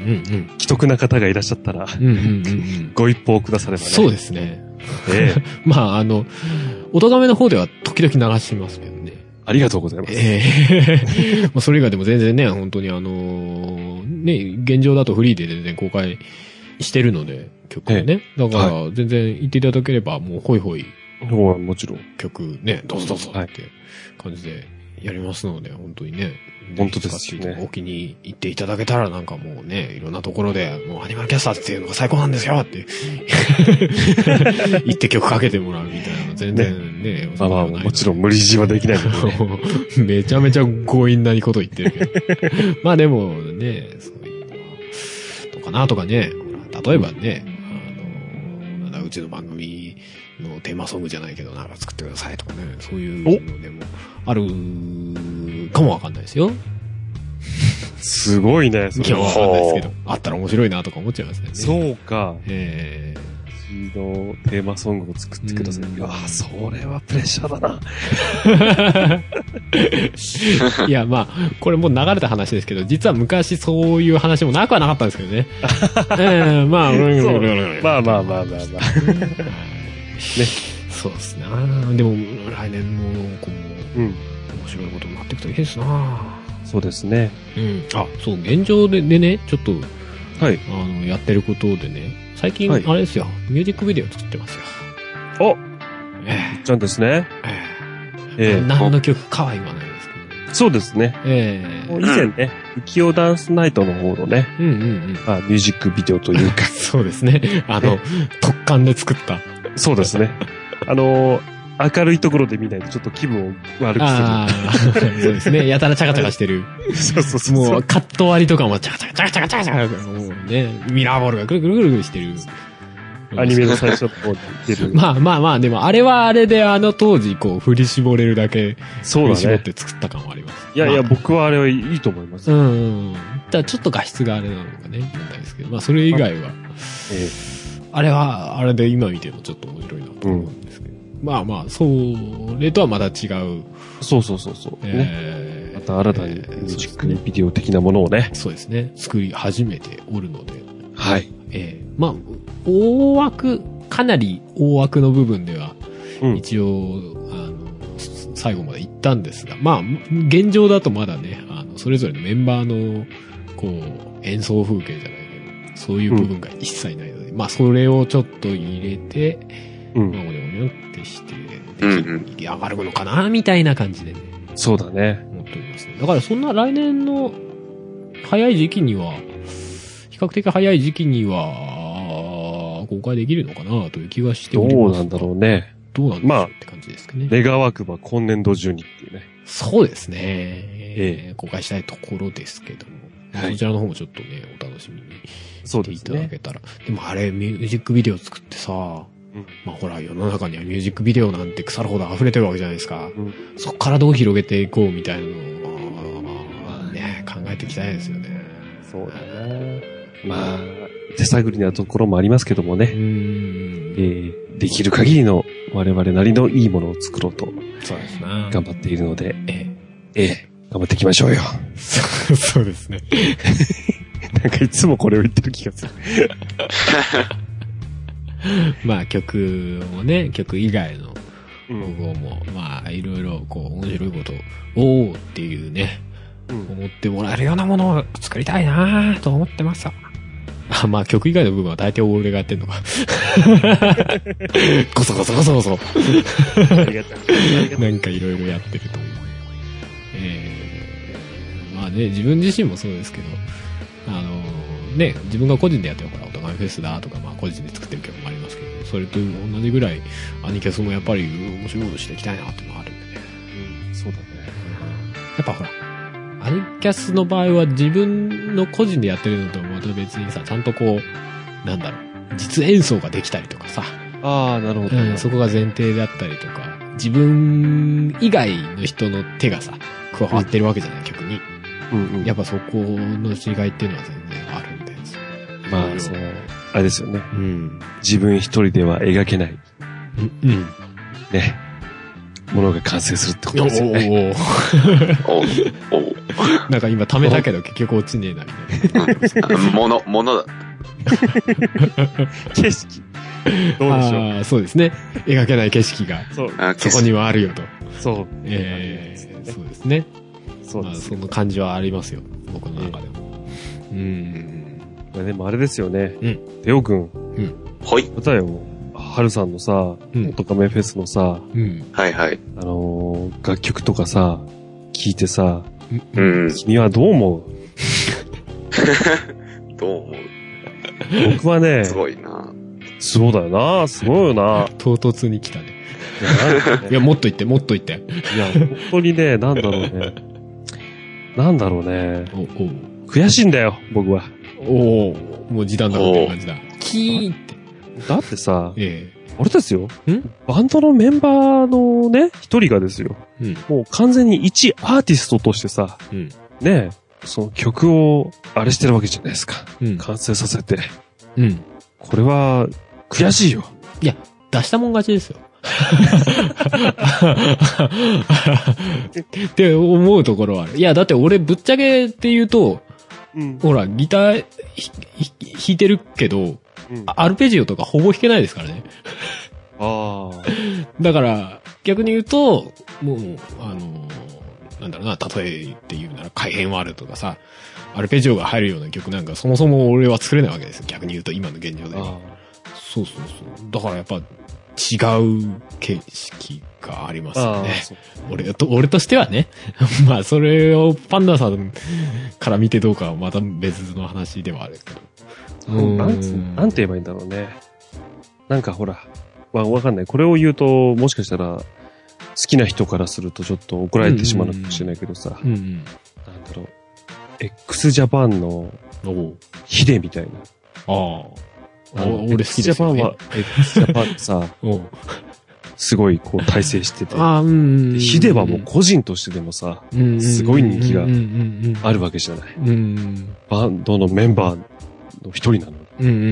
既得な方がいらっしゃったら、 うんうんうんうん、ご一報くださればね。 そうですね。 ええ。 まあ、あの、音亀の方では時々流してますけどね。 ありがとうございます。 ええまあそれ以外でも全然ね、本当にあのー、ね、現状だとフリーで全然公開してるので、曲をね。ええ、だから、全然言っていただければ、もうホイホイ。 もちろん。 曲ね、どうぞどうぞって感じでやりますので、本当にね。 本当ですね。 お気に入っていただけたらなんかもうね、いろんなところで、もうアニマルキャスターっていうのが最高なんですよって言って曲かけてもらうみたいな。全然ね。ねまあまあ、もちろん無理強いはできないけどね。 めちゃめちゃ強引なこと言ってるけど。まあでもね、そういうのは、どうかなとかね。例えばね、あの、なんだ、うちの番組のテーマソングじゃないけど、なんか作ってくださいとかね。そういうのでもあるかもわかんないですよ。 すごいね。 それはわかんないですけど。あったら面白いなとか思っちゃいますね。 そうか。 ええー。 うちのテーマソングを作ってください。ああ、それはプレッシャーだな。 いや、まあ、これもう流れた話ですけど、実は昔そういう話もなくはなかったんですけどね。ええー、まあ、 まあまあまあまあまあ。ね。 そうですね。でも、来年も、こう、うん、面白いことになっていくといいですな。 そうですね。 うん。あ、そう、現状ででね、ちょっと、 はい。 あの、やってることでね、最近、はい、あれですよ、ミュージックビデオ作ってますよ。 おええー。ちゃんですね。 ええ。ええ。何の曲かは言わないですけど、ね。 そうですね。 ええー。以前ね、浮世ダンスナイトの方のね、 うんうんうん。 まあ、ミュージックビデオというか。 そうですね。あの、特感で作った。 そうですね。あのー、明るいところで見ないとちょっと気分を悪くする。 ああ、そうですね。やたらチャカチャカしてる。 そうそうそう。 もうカット割りとかもチャカチャカチャカチャカチャカチャカ、もうね、ミラーボールがぐるぐるぐるぐるしてる。 アニメの最初の方に出る。 まあまあまあ、でもあれはあれであの当時こう振り絞れるだけ、 そうだね。 振り絞って作った感はあります。 いやいや、 まあ、 僕はあれはいいと思います。 うんうん。ただちょっと画質があれなのかね、問題ですけど、まあそれ以外は、ええ、あれはあれで今見てもちょっと面白いなと思うんですけど、うん、まあまあ、それとはまた違う。 そうそうそうそう。 えー、 ね、また新たにミュージックビデオ的なものをね。 そうですね。作り始めておるので。 はい。 えー、まあ、大枠、かなり大枠の部分では、一応、うん、あの、最後まで行ったんですが、まあ、現状だとまだね、あの、それぞれのメンバーの、こう、演奏風景じゃないけど、そういう部分が一切ないので、うん、まあ、それをちょっと入れて、うん、まあ、おにょおにょってして、出来上がるのかな、みたいな感じでね。 そうだね。 思っておりますね。だからそんな来年の早い時期には、比較的早い時期には、公開できるのかなという気がしております。 どうなんだろうね。 どうなんでしょうって感じですかね。 願わくば今年度中にっていうね。 そうですね。えー、公開したいところですけども。はい、そちらの方もちょっとね、お楽しみにしていただけたら。で, ね、でもあれ、ミュージックビデオ作ってさ、うん、まあほら、世の中にはミュージックビデオなんて腐るほど溢れてるわけじゃないですか。うん、そこからどう広げていこうみたいなのを、ね、考えていきたいですよね。 そうだね。まあ、手探りなところもありますけどもね。うん、えー、できる限りの我々なりのいいものを作ろうと。 そうですね。 頑張っているので、ええ、ええ、頑張っていきましょうよ。 そう、そうですね。 なんかいつもこれを言ってる気がする。 まあ曲もね、曲以外の方法も、うん、まあいろいろこう面白いことを、おーっていうね、うん、思ってもらえるようなものを作りたいなと思ってます。あ、まあ曲以外の部分は大体俺がやってんのか。こそこそこそこそ。ありがとう。なんかいろいろやってると思う。えー、まあね、自分自身もそうですけど、あのー、ね、自分が個人でやってるから、お互いフェスだとか、まあ個人で作ってる曲もありますけど、それと同じぐらい、アニキャスもやっぱり面白いことしていきたいなってのがあるんでね。 うん、そうだね。 やっぱほら、アニキャスの場合は自分の個人でやってるのとまた別にさ、ちゃんとこう、なんだろう、実演奏ができたりとかさ。 ああ、なるほど、 うん。そこが前提であったりとか、自分以外の人の手がさ、加わってるわけじゃない、うん、曲に。うんうん。やっぱそこの違いっていうのは全然あるんで。 まあ、そう、あれですよね。うん。自分一人では描けない。うん。うん。ね。ものが完成するってことですよね。おおおなんか今貯めたけど結局落ちねえなみたいな。 もの、ものだ。 景色。どうでしょう。 ああ、そうですね。描けない景色が。そう。そこにはあるよと。 そう。 ええー、そうですね。そうです。まあ、その感じはありますよ。僕の中でも。うん。 でもあれですよね。うん。テオくん。うん。 はい。 またよ。はるさんのさ、オトカメフェスのさ、うん、 はいはい。 あのー、楽曲とかさ、聞いてさ、うん、君はどう思うどう思う僕はね、 すごいな。 そうだよな、すごいよな。 唐突に来たね。いや、ね、いやもっと言って、もっと言って。 いや、本当にね、なんだろうね。なんだろうね。おお悔しいんだよ、僕は。 おおもう時短だみたいな感じだ。キーって。 だってさ、ええ、あれですよ。バンドのメンバーのね、一人がですよ。うん、もう完全に一アーティストとしてさ、うん、ね、その曲をあれしてるわけじゃないですか。うん、完成させて。うん。これは、悔しいよ。 いや、出したもん勝ちですよ。って思うところはある。いや、だって俺ぶっちゃけって言うと、うん、ほら、ギター弾いてるけど、うん、アルペジオとかほぼ弾けないですからね。ああ。だから、逆に言うと、もう、あの、なんだろうな、例えって言うなら、改変はあるとかさ、アルペジオが入るような曲なんかそもそも俺は作れないわけですよ。逆に言うと、今の現状で。そうそうそう。だからやっぱ、違う形式がありますよね。俺と、俺としてはね。まあ、それをパンダさんから見てどうかはまた別の話ではあるけど。 なんつ、なんて言えばいいんだろうね。なんかほら、 まあわかんない。これを言うと、もしかしたら、好きな人からするとちょっと怒られてしまうかもしれないけどさ。うんうん、なんだろう。x ジャパンの、ヒデみたいな。ああ。あ俺好きですよ、ね。x ジャパンは、x ジャパンさ、すごいこう体制してて。あうん。ヒデはもう個人としてでもさ、すごい人気があるわけじゃない。うん。バンドのメンバーの一人なの。うんうんうん。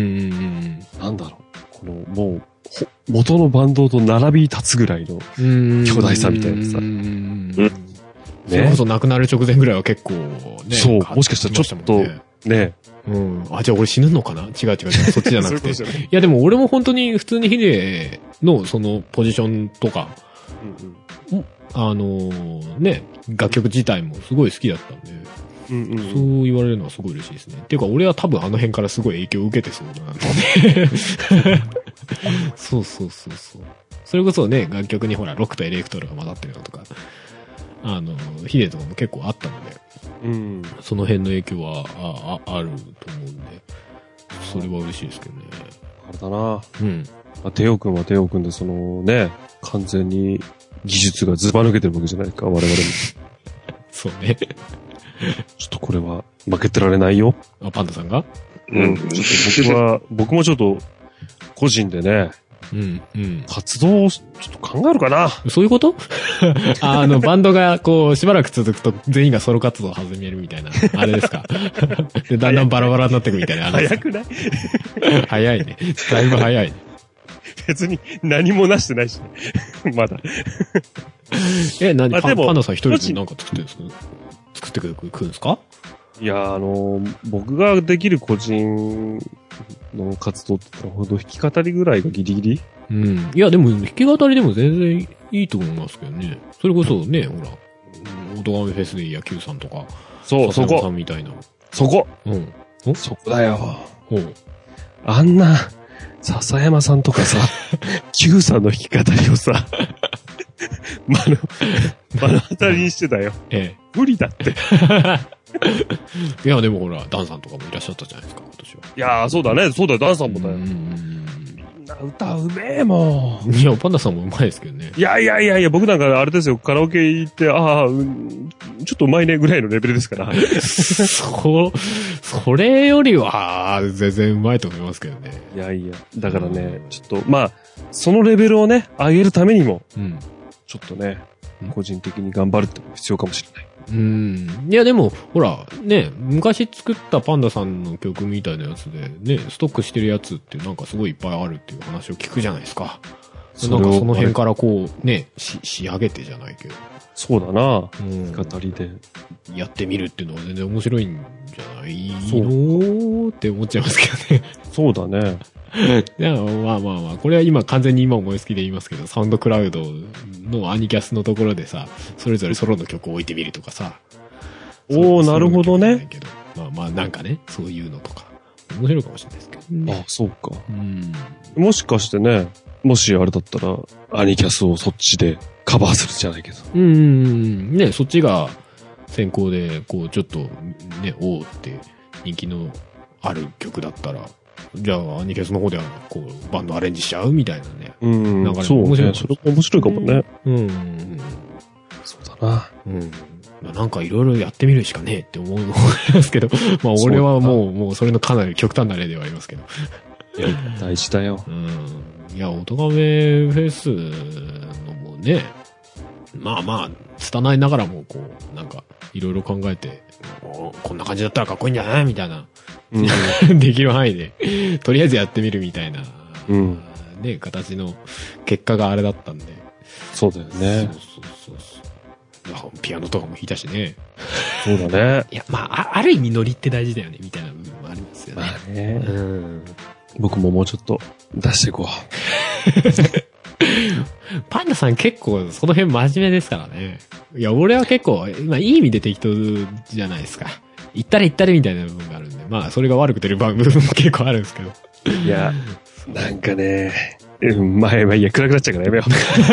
なんだろう。この、もう、元のバンドと並び立つぐらいの巨大さみたいなさ。うんね、それこそ亡くなる直前ぐらいは結構ね。そう、もしかしたらちょっとね。うん。あ、じゃあ俺死ぬのかな違う違う違う。そっちじゃなくて。いやでも俺も本当に普通にヒデのそのポジションとか、うんうん、あのー、ね、楽曲自体もすごい好きだったんで。うんうん、そう言われるのはすごい嬉しいですね。っていうか俺は多分あの辺からすごい影響を受けてそうなので。そうそうそうそう。それこそね、楽曲にほら、ロックとエレクトロが混ざってるのとか、あの、ヒデとかも結構あったので、うん、その辺の影響はあああると思うんで、それは嬉しいですけどね。あれだなうん。まあ、テオ君はテオ君でそのね、完全に技術がズバ抜けてるわけじゃないか、我々も。そうね。ちょっとこれは負けてられないよ。あ、パンダさんがうん。ちょっと僕は、僕もちょっと、個人でね、うんうん、活動をちょっと考えるかな。そういうことあ, あの、バンドがこう、しばらく続くと全員がソロ活動を始めるみたいな、あれですか。でだんだんバラバラになっていくみたいな。早くない早いね。だいぶ早いね。別に何もなしてないし、ね、まだ。え、何、パ, パンダさん一人で何か作ってるんですか作ってくる、くるんですかいや、あの、僕ができる個人の活動って言ったらほど弾き語りぐらいがギリギリうん。いや、でも弾き語りでも全然いいと思いますけどね。それこそね、ほら、オトガメフェスで野球さんとか。そう、そこ。さんみたいな。そこ。うん。そこだよ。ほう。あんな、笹山さんとかさ、Q さんの弾き語りをさ、目の、目の当たりにしてたよ。ええ。無理だって。いや、でもほら、ダンさんとかもいらっしゃったじゃないですか、今年は。いやー、そうだね。そうだよ、ダンさんもだよ。みんな歌うめえもん。いや、パンダさんもうまいですけどね。いやいやいやいや、僕なんかあれですよ、カラオケ行って、ああ、うん、ちょっとうまいねぐらいのレベルですから。そ、それよりは、全然うまいと思いますけどね。いやいや、だからね、ちょっと、まあ、そのレベルをね、上げるためにも、うん、ちょっとね、個人的に頑張るって必要かもしれない。うん。いやでも、ほら、ね、昔作ったパンダさんの曲みたいなやつで、ね、ストックしてるやつってなんかすごいいっぱいあるっていう話を聞くじゃないですか。なんかその辺からこう、ね、し、仕上げてじゃないけど。そうだな、うん。語りで。やってみるっていうのは全然面白いんじゃないのって思っちゃいますけどね。そうだね。いや、まあまあまあ、これは今完全に今思いつきで言いますけど、サウンドクラウドのアニキャスのところでさ、それぞれソロの曲を置いてみるとかさ。おー、なるほどね。まあまあなんかね、そういうのとか。面白いかもしれないですけどね。あ、そうか。うん。もしかしてね、もしあれだったら、アニキャスをそっちでカバーするじゃないけど。うんうんうん。ね、そっちが先行で、こう、ちょっと、ね、おーって人気のある曲だったら、じゃあ、アニキャスの方では、こう、バンドアレンジしちゃうみたいなね。うん。なんかね、そう面白い。それ面白いかもね。うん。うん、そうだな。うん。なんかいろいろやってみるしかねえって思うのもありますけど、まあ俺はもう、もうそれのかなり極端な例ではありますけど。いや、大事だよ。うん。いや、オトガメフェスのもね、まあまあ、拙いながらも、こう、なんか、いろいろ考えて、こんな感じだったらかっこいいんじゃないみたいな。うん、できる範囲で、とりあえずやってみるみたいな、うん、ね、形の結果があれだったんで。そうだよね。そうそうそうそう。ピアノとかも弾いたしね。そうだね。いや、まあ、ある意味ノリって大事だよね、みたいな部分もありますよね。まあね。うん。僕ももうちょっと出していこう。パンダさん結構その辺真面目ですからね。いや、俺は結構、まあいい意味で適当じゃないですか。行ったれ行ったれみたいな部分があるんで、まあそれが悪く出る部分も結構あるんですけど。いや、なんかね、うん、まあ、まあいいや、暗くなっちゃうからやめ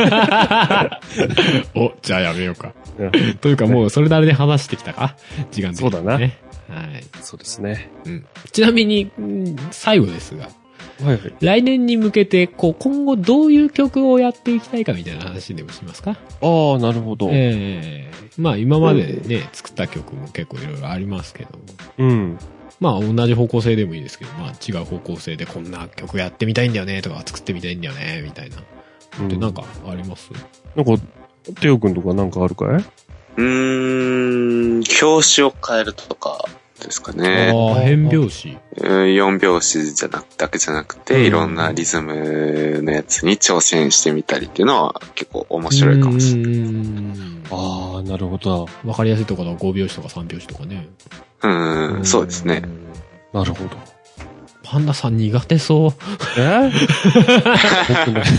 よう。お、じゃあやめようか。というかもうそれなりに話してきたか時間的にね。そうだな。はい。そうですね。うん。ちなみに、最後ですが、 はいはい、 来年に向けて、こう、今後どういう曲をやっていきたいかみたいな話でもしますか？ ああ、なるほど。 ええー、まあ今までね、うん、作った曲も結構いろいろありますけど。 うん。 まあ同じ方向性でもいいですけど、まあ違う方向性でこんな曲やってみたいんだよねとか作ってみたいんだよねみたいな。うん、で、なんかあります？ なんか、テオくんとかなんかあるかい？ うーん、表紙を変えるとかですかね。 ああ、変拍子。 よん拍子じゃなくだけじゃなくて、うん、いろんなリズムのやつに挑戦してみたりっていうのは結構面白いかもしれないです。 ああ、なるほど。 わかりやすいところはご拍子とかさん拍子とかね。 うーん、そうですね。 なるほど。 パンダさん苦手そう。 え僕ね、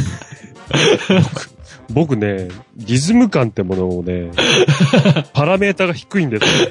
僕ね、リズム感ってものをね、パラメータが低いんですよ。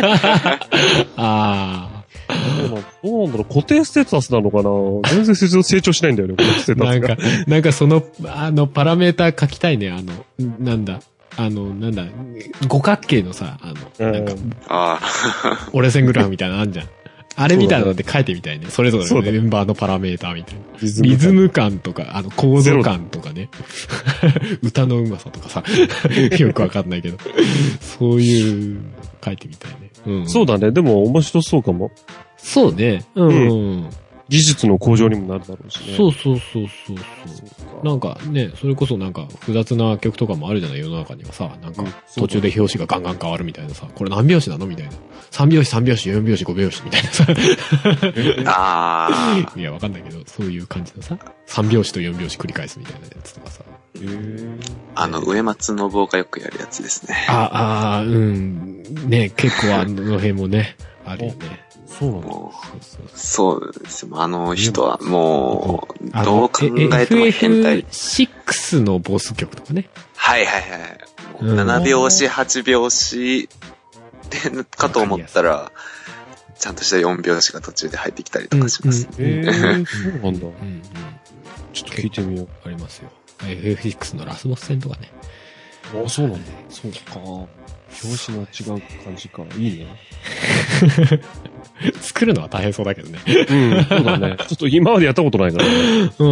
ああ。 どうなんだろう、固定ステータスなのかな？全然成長しないんだよね、固定ステータスが。 なんか、なんかその、あの、パラメータ書きたいね、あの、なんだ。あの、なんだ、五角形のさ、あの、なんか、 あ折れ線グラフみたいなのあんじゃん。あれみたいなので書いてみたいね。それぞれのメンバーのパラメーターみたいな。リズムリズム感とか、あの、コード感とかね。歌のうまさとかさ。よくわかんないけど。そういう、書いてみたいね。 うん、そうだね。でも面白そうかも。 そうね。うん。うん技術の向上にもなるだろうしね。 そうそうそうそうそう。なんかね、それこそなんか複雑な曲とかもあるじゃない、世の中にはさ。なんか途中で表紙がガンガン変わるみたいなさ。これ何拍子なのみたいな。さん拍子、さん拍子、よん拍子、ご拍子みたいなさ。 ああ。 いや、わかんないけど、そういう感じのさ。さん拍子とよん拍子繰り返すみたいなやつとかさ。 へーあの、植松信夫がよくやるやつですね。 ああ、うん。ね、結構あの辺もね、あるよね。 そうなんだ。 そうですよ。あの人はもう、どう考えても変態。 エフエフシックス のボス曲とかね。 はいはいはい。もうなな拍子、はち拍子でかと思ったら、ちゃんとしたよん拍子が途中で入ってきたりとかします。 へぇー、そうなんだ。ちょっと聞いてみよう。 ありますよ。エフエフシックス のラスボス戦とかね。 あ、そうなんだ。そうか。表紙の違う感じか。いいね。 作るのは大変そうだけどね。 うん、そうだね。ちょっと今までやったことないからね。 うん。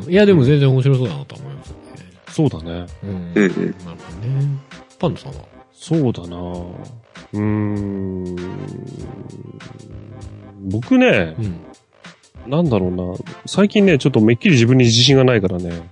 いや、でも全然面白そうだなと思いますね。 そうだね。 うん。なるほどね。パンダさんは？ そうだなうーん。僕ね、うん、なんだろうな。最近ね、ちょっとめっきり自分に自信がないからね。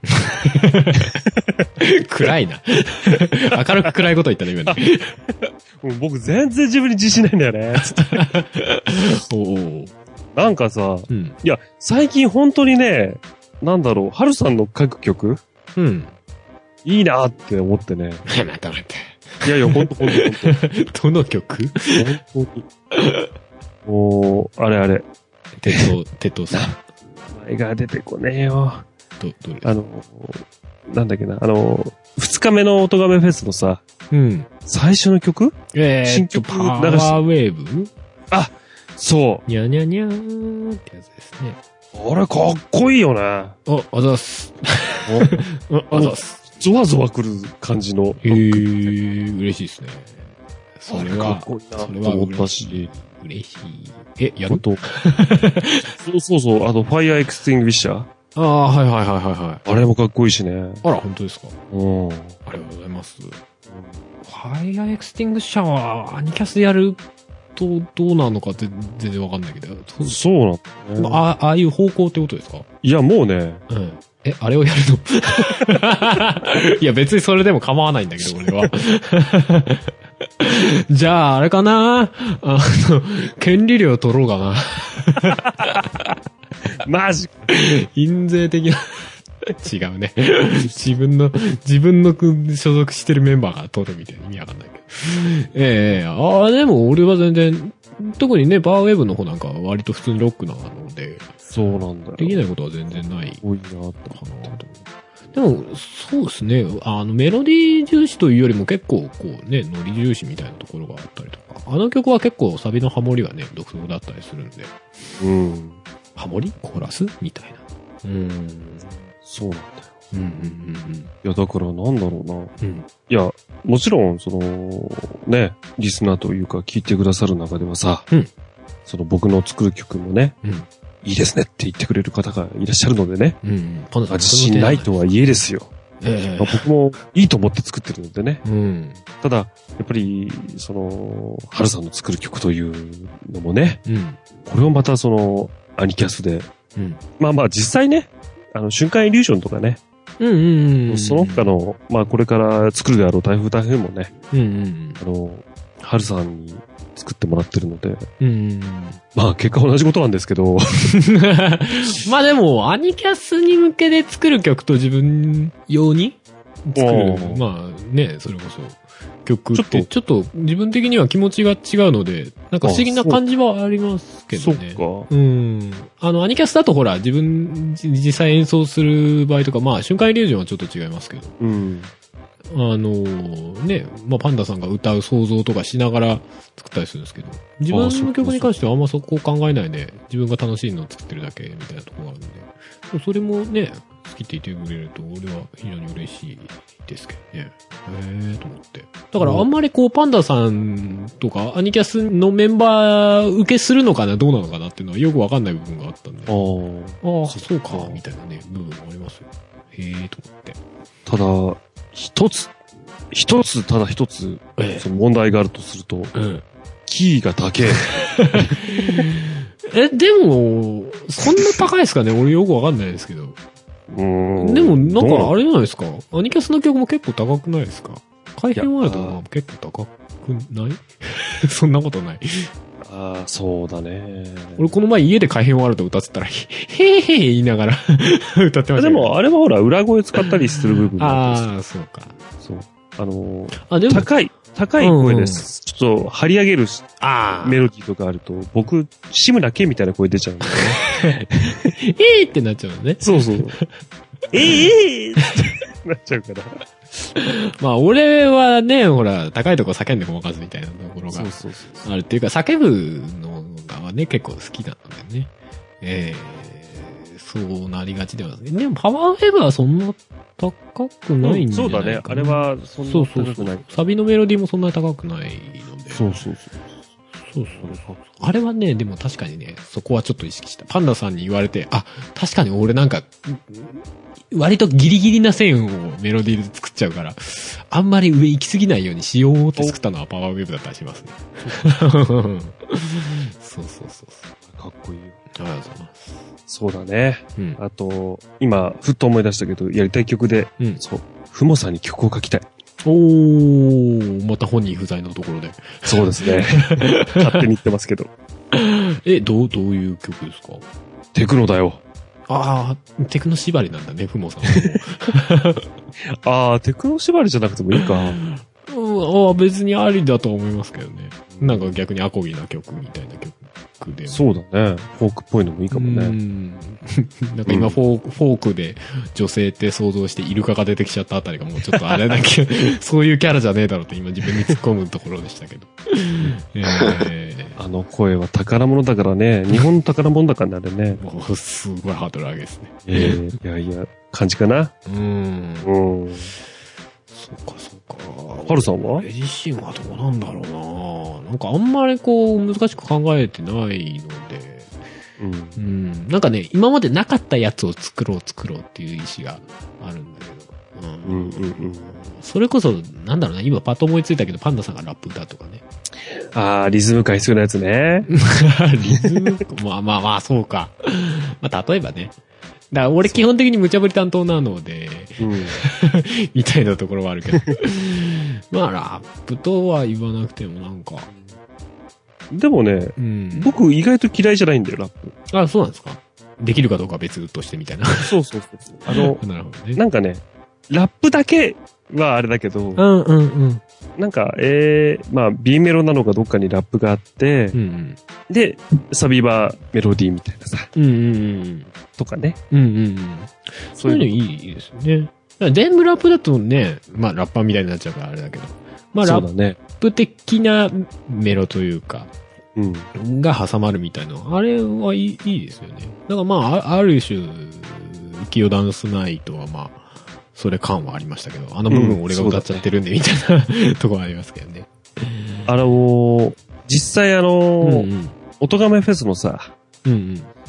暗いな。明るく暗いこと言ったね、今ね。 もう僕全然自分に自信ないんだよね。 おうなんかさ、 うん、 いや、最近本当にね、なんだろう、ハルさんの書く曲うん。 いいなって思ってね。 またまた。 いやいや、ほんとほんとほんと。どの曲？ 本当に。もう、あれあれ。 鉄道、鉄道さん。 名前が出てこねえよ。 ど、どれ？ あの、なんだっけな、あの、二日目の音亀フェスのさ、 うん。 最初の曲？ えー、 新曲パワーウェーブ？ あ、そう。 にゃにゃにゃーってやつですね。 あれかっこいいよね。 あ、あざっす。あ、あざっす。 ゾワゾワ来る感じの。 へー、嬉しいですね。それは、 かっこいいなと思ったし。 嬉しい。え、やるとそうそうそう、あと、ファイアーエクスティングビッシャー。 ああ、はいはいはいはいはい。 あれもかっこいいしね。 あら、本当ですか？ うん。 ありがとうございます。ファイアーエクスティングシャワー、アニキャスでやるとどうなのかって全然わかんないけど。 そうなんだ、ね。 あ、ああいう方向ってことですか？ いや、もうね。 うん。え、あれをやるのいや、別にそれでも構わないんだけど、俺は。じゃあ、あれかなあの、権利料取ろうかな。 マジ印税的な。違うね。自分の、自分の所属してるメンバーが取るみたいな意味わかんないけど。ええー、ああ、でも俺は全然、特にね、パワーウェーブの方なんかは割と普通にロックなので、 そうなんだよ。 できないことは全然ない。 多いなと思って。 でも、そうですね。あの、メロディー重視というよりも結構、こうね、ノリ重視みたいなところがあったりとか。あの曲は結構サビのハモリがね、独特だったりするんで。 うん。 ハモリコーラスみたいな。うん。 そうなんだよ。 うんうんうんうん。いや、だからなんだろうな。 うん。 いや、もちろん、その、ね、リスナーというか聞いてくださる中ではさ、 うん。 その僕の作る曲もね、 うん。 いいですねって言ってくれる方がいらっしゃるのでね。 うん。 パンダさん自信ないとはいえですよ。ええまあ、僕もいいと思って作ってるのでね。うん。ただ、やっぱり、その、ハルさんの作る曲というのもね。うん。これをまたその、アニキャスで。うん。まあまあ実際ね、あの、瞬間イリュージョンとかね。うんうんうんうん。その他の、まあこれから作るであろう台風台風もね。うんうんうん。あの、ハルさんに作ってもらってるので。うん。まあ結果同じことなんですけど。 まあでも、アニキャスに向けで作る曲と自分用に作る。まあね、それこそ。曲ってちょっと自分的には気持ちが違うので、なんか不思議な感じはありますけどね。 そっか。 うん。あの、アニキャスだとほら、自分、実際演奏する場合とか、まあ、瞬間イリュージョンはちょっと違いますけど。うん。あのね、まあ、パンダさんが歌う想像とかしながら作ったりするんですけど、自分の曲に関してはあんまそこを考えないで、自分が楽しいのを作ってるだけみたいなところがあるんで、それもね、好きって言ってくれると、俺は非常に嬉しいですけどね。へえと思って。だからあんまりこう、パンダさんとか、アニキャスのメンバー受けするのかな、どうなのかなっていうのはよくわかんない部分があったんで。ああ、そうか、みたいなね、部分もありますよ。へえと思って。 ただ、一つ、一つ、ただ一つ、ええ、その問題があるとすると、うん、キーが高え。 え、でも、そんな高いですかね俺よくわかんないですけど。うーんでも、なんかあれじゃないですかアニキャスの曲も結構高くないですか改編ワールドは結構高くないそんなことない。 ああ、そうだね。 俺この前家で改編ワールド歌ってたら、へーへー言いながら歌ってました。 でも、あれはほら、裏声使ったりする部分がある。ああ、そうか。 そう。あのー、あでも高い、高い声です。うん、ちょっと張り上げるメロディーとかあると、僕、志村けんみたいな声出ちゃうんだよね。 えーってなっちゃうのね。 そうそう。えーえーってなっちゃうから。 まあ、俺はね、ほら、高いとこ叫んでごまかすみたいなところがあるっていうか、叫ぶのがね、結構好きなのでね。ええー、そうなりがちではね。でも、パワーウェーブはそんな高くないんじゃないかな、うん、そうだね。 あれはそんな高くない。そうそうそう。 サビのメロディーもそんなに高くないので。 そうそうそう。 そうそうそう。あれはね、でも確かにね、そこはちょっと意識した。パンダさんに言われて、あ、確かに俺なんか、割とギリギリな線をメロディーで作っちゃうから、あんまり上行き過ぎないようにしようって作ったのはパワーウェーブだったりしますね。そうそうそうそう。 かっこいいよ。 ありがとうございます。 そうだね。うん、あと、今、ふっと思い出したけど、やりたい曲で、うん、そう、ふもさんに曲を書きたい。 おー、また本人不在のところで。 そうですね。勝手に言ってますけど。 え、どう、どういう曲ですか？ テクノだよ。 ああ、テクノ縛りなんだね、ふもさん。 ああ、テクノ縛りじゃなくてもいいか。 うん、ああ、別にありだと思いますけどね。なんか逆にアコギな曲みたいな曲で。 そうだね。フォークっぽいのもいいかもね。うん。 なんか今フォーク、うん、フォークで女性って想像してイルカが出てきちゃったあたりがもうちょっとあれだけど、そういうキャラじゃねえだろうって今自分に突っ込むところでしたけど。 えー、あの声は宝物だからね。日本の宝物だからね、あれね。 もうすごいハードル上げですね。 えー、いやいや、感じかな。うん。うん。 そうかそうか。 ハルさんは？ 俺自身はどうなんだろうな。なんかあんまりこう難しく考えてないので、うん、うん。なんかね、今までなかったやつを作ろう作ろうっていう意思があるんだけど、うんうんうんうん、それこそなんだろうな、今パッと思いついたけどパンダさんがラップ歌とかね。 ああ、リズム感必要なやつね。 リズムまあまあまあそうか。まあ例えばね。だから俺基本的に無茶ぶり担当なので、うん、みたいなところはあるけど。まあラップとは言わなくてもなんか。 でもね、うん、僕意外と嫌いじゃないんだよ、ラップ。 あ、そうなんですか？できるかどうかは別としてみたいな。 そうそうそうそう。あの、 なるほどね。 なんかね、ラップだけはあれだけど、 うんうんうん。 なんか、えー、まあ、B メロなのかどっかにラップがあって、うんうん、で、サビはメロディーみたいなさ。うんうんうん。とかね。 うんうんうん。そういうのいいですね。全部ラップだとね、まあラッパーみたいになっちゃうからあれだけど。まあラップ的なメロというか、うん、が挟まるみたいな。あれはいい、いいですよね。だからまあ、ある種、キヨダンスナイトはまあ、それ感はありましたけど、あの部分俺が歌っちゃってるんで、みたいな、うん、ところありますけどね。 あのー、実際あのー、うんうん、音亀フェスのさ、うんうん、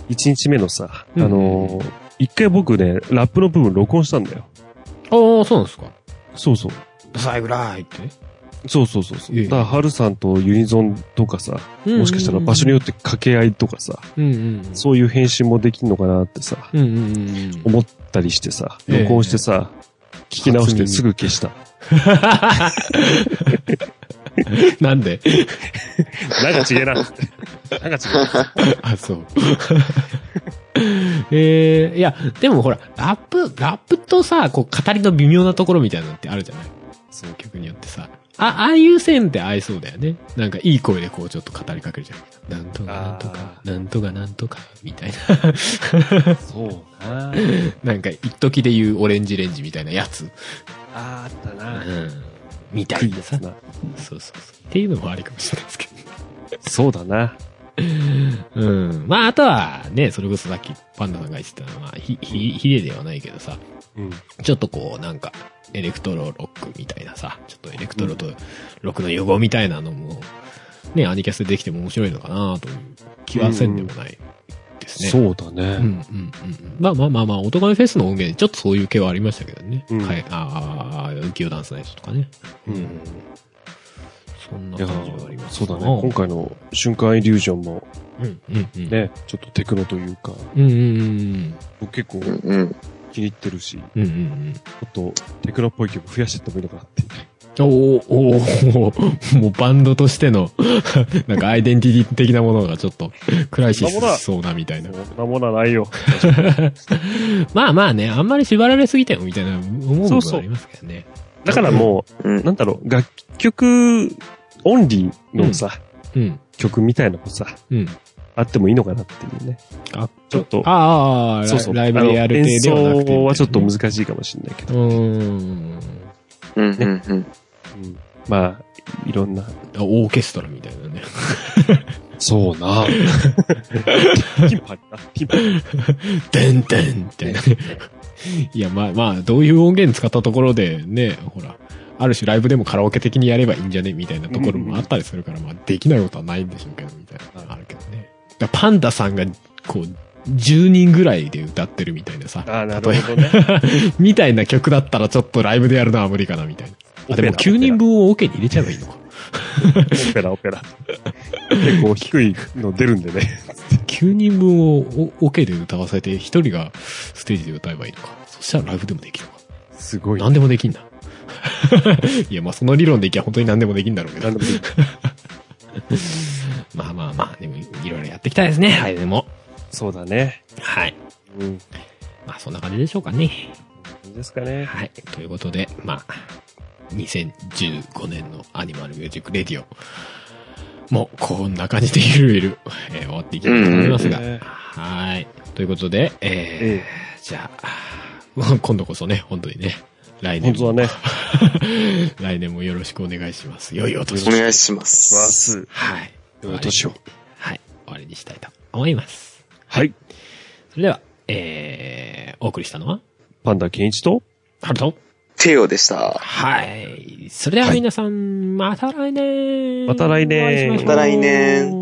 いちにちめのさ、あのー、一回僕ね、ラップの部分録音したんだよ。 ああ、そうなんですか。 そうそう。 最後らーいってね。 そうそうそうそう。だから、ハルさんとユニゾンとかさ、もしかしたら場所によって掛け合いとかさ、うんうん、そういう編集もできんのかなってさ、うんうんうん、思ったりしてさ、録音してさ、えー、聞き直してすぐ消した。 なんでなんか違えな。なんか違えな。 あ、そう。えー、いや、でもほら、ラップ、ラップとさ、こう、語りの微妙なところみたいなのってあるじゃない？その曲によってさ。あ、ああいう線って合いそうだよね。なんかいい声でこうちょっと語りかけるじゃん。なんとかなんとか、なんとかなんとか、みたいな。 そうな。 なんか一時で言うオレンジレンジみたいなやつ。 あーあったな。 うん。みたいなさ。そうそうそう。っていうのもありかもしれないですけど。 そうだな。 うん。まあ、あとはね、それこそさっきパンダさんが言ってたのは、ひ、ひ、ひでではないけどさ、うん、ちょっとこう、なんか、エレクトロロックみたいなさ、ちょっとエレクトロとロックの融合みたいなのも、ね、アニキャスでできても面白いのかなという気はせんでもないですね。 うん、そうだね。うんうんうん。 まあまあまあまあ、オトガメフェスの音源でちょっとそういう系はありましたけどね。うん、はい。ああ、浮世ダンスのやつとかね。うん。そんな感じはありますね。 そうだね。今回の瞬間イリュージョンも、うんうんうん、ね、ちょっとテクノというか、うんうんうん、僕結構気に入ってるし、うんうんうん、もっとテクノっぽい曲増やしていってもいいのかなって。 おーおーもうバンドとしてのなんかアイデンティティ的なものがちょっとクライシスしそうなみたいな。 そんなものはないよ。 まあまあね、あんまり縛られすぎてもみたいな思う部分ありますけどね。 そうそうだからもう、うん、なんだろう、楽曲オンリーのさ、うんうん、曲みたいなのもさ、うん、あってもいいのかなっていうね。あ、ちょっと。 ああ、そうそう。ライブでやる演奏はちょっと難しいかもしれないけど。うーん。 うんうんうんうん。 まあ、いろんな。 オーケストラみたいなね。 そうな。ピンパリな、ピンパリ。 デンデンってね。いや、まあまあ、どういう音源使ったところでね、ほら、ある種ライブでもカラオケ的にやればいいんじゃねみたいなところもあったりするから、まあ、できないことはないんでしょうけど、みたいなのがあるけどね。だパンダさんが、こう、じゅうにんぐらいで歌ってるみたいなさ。 ああ、なるほどね。 みたいな曲だったらちょっとライブでやるのは無理かな、みたいな。あ、でもきゅうにんぶんをオケに入れちゃえばいいのか。 オペラ、オペラ。結構低いの出るんでね。 きゅうにんぶんをオケで歌わせて、ひとりがステージで歌えばいいのか。そしたらライブでもできるのか。 すごい。 何でもできんだ。いや、まあその理論でいきゃ本当に何でもできんだろうけど。何でもできる。まあまあまあ、でもいろいろやっていきたいですね、はい、でも。 そうだね。 はい。うん。まあそんな感じでしょうかね。 いいですかね。 はい。ということで、まあ、にせんじゅうごねんのアニマルミュージックレディオ。もう、こんな感じでゆるゆる、えー、終わっていきたいと思いますが。うん、はい。ということで、えーえー、じゃあ、今度こそね、本当にね。来年も。 本当はね。来年もよろしくお願いします。良いお年を。 お願いします。 はい。 良いお年を。 はい。終わりにしたいと思います。 はい。 それでは、えー、お送りしたのはパンダケンイチとハルトテオでした。 はい。それでは皆さん、はい、また来年また来年また来年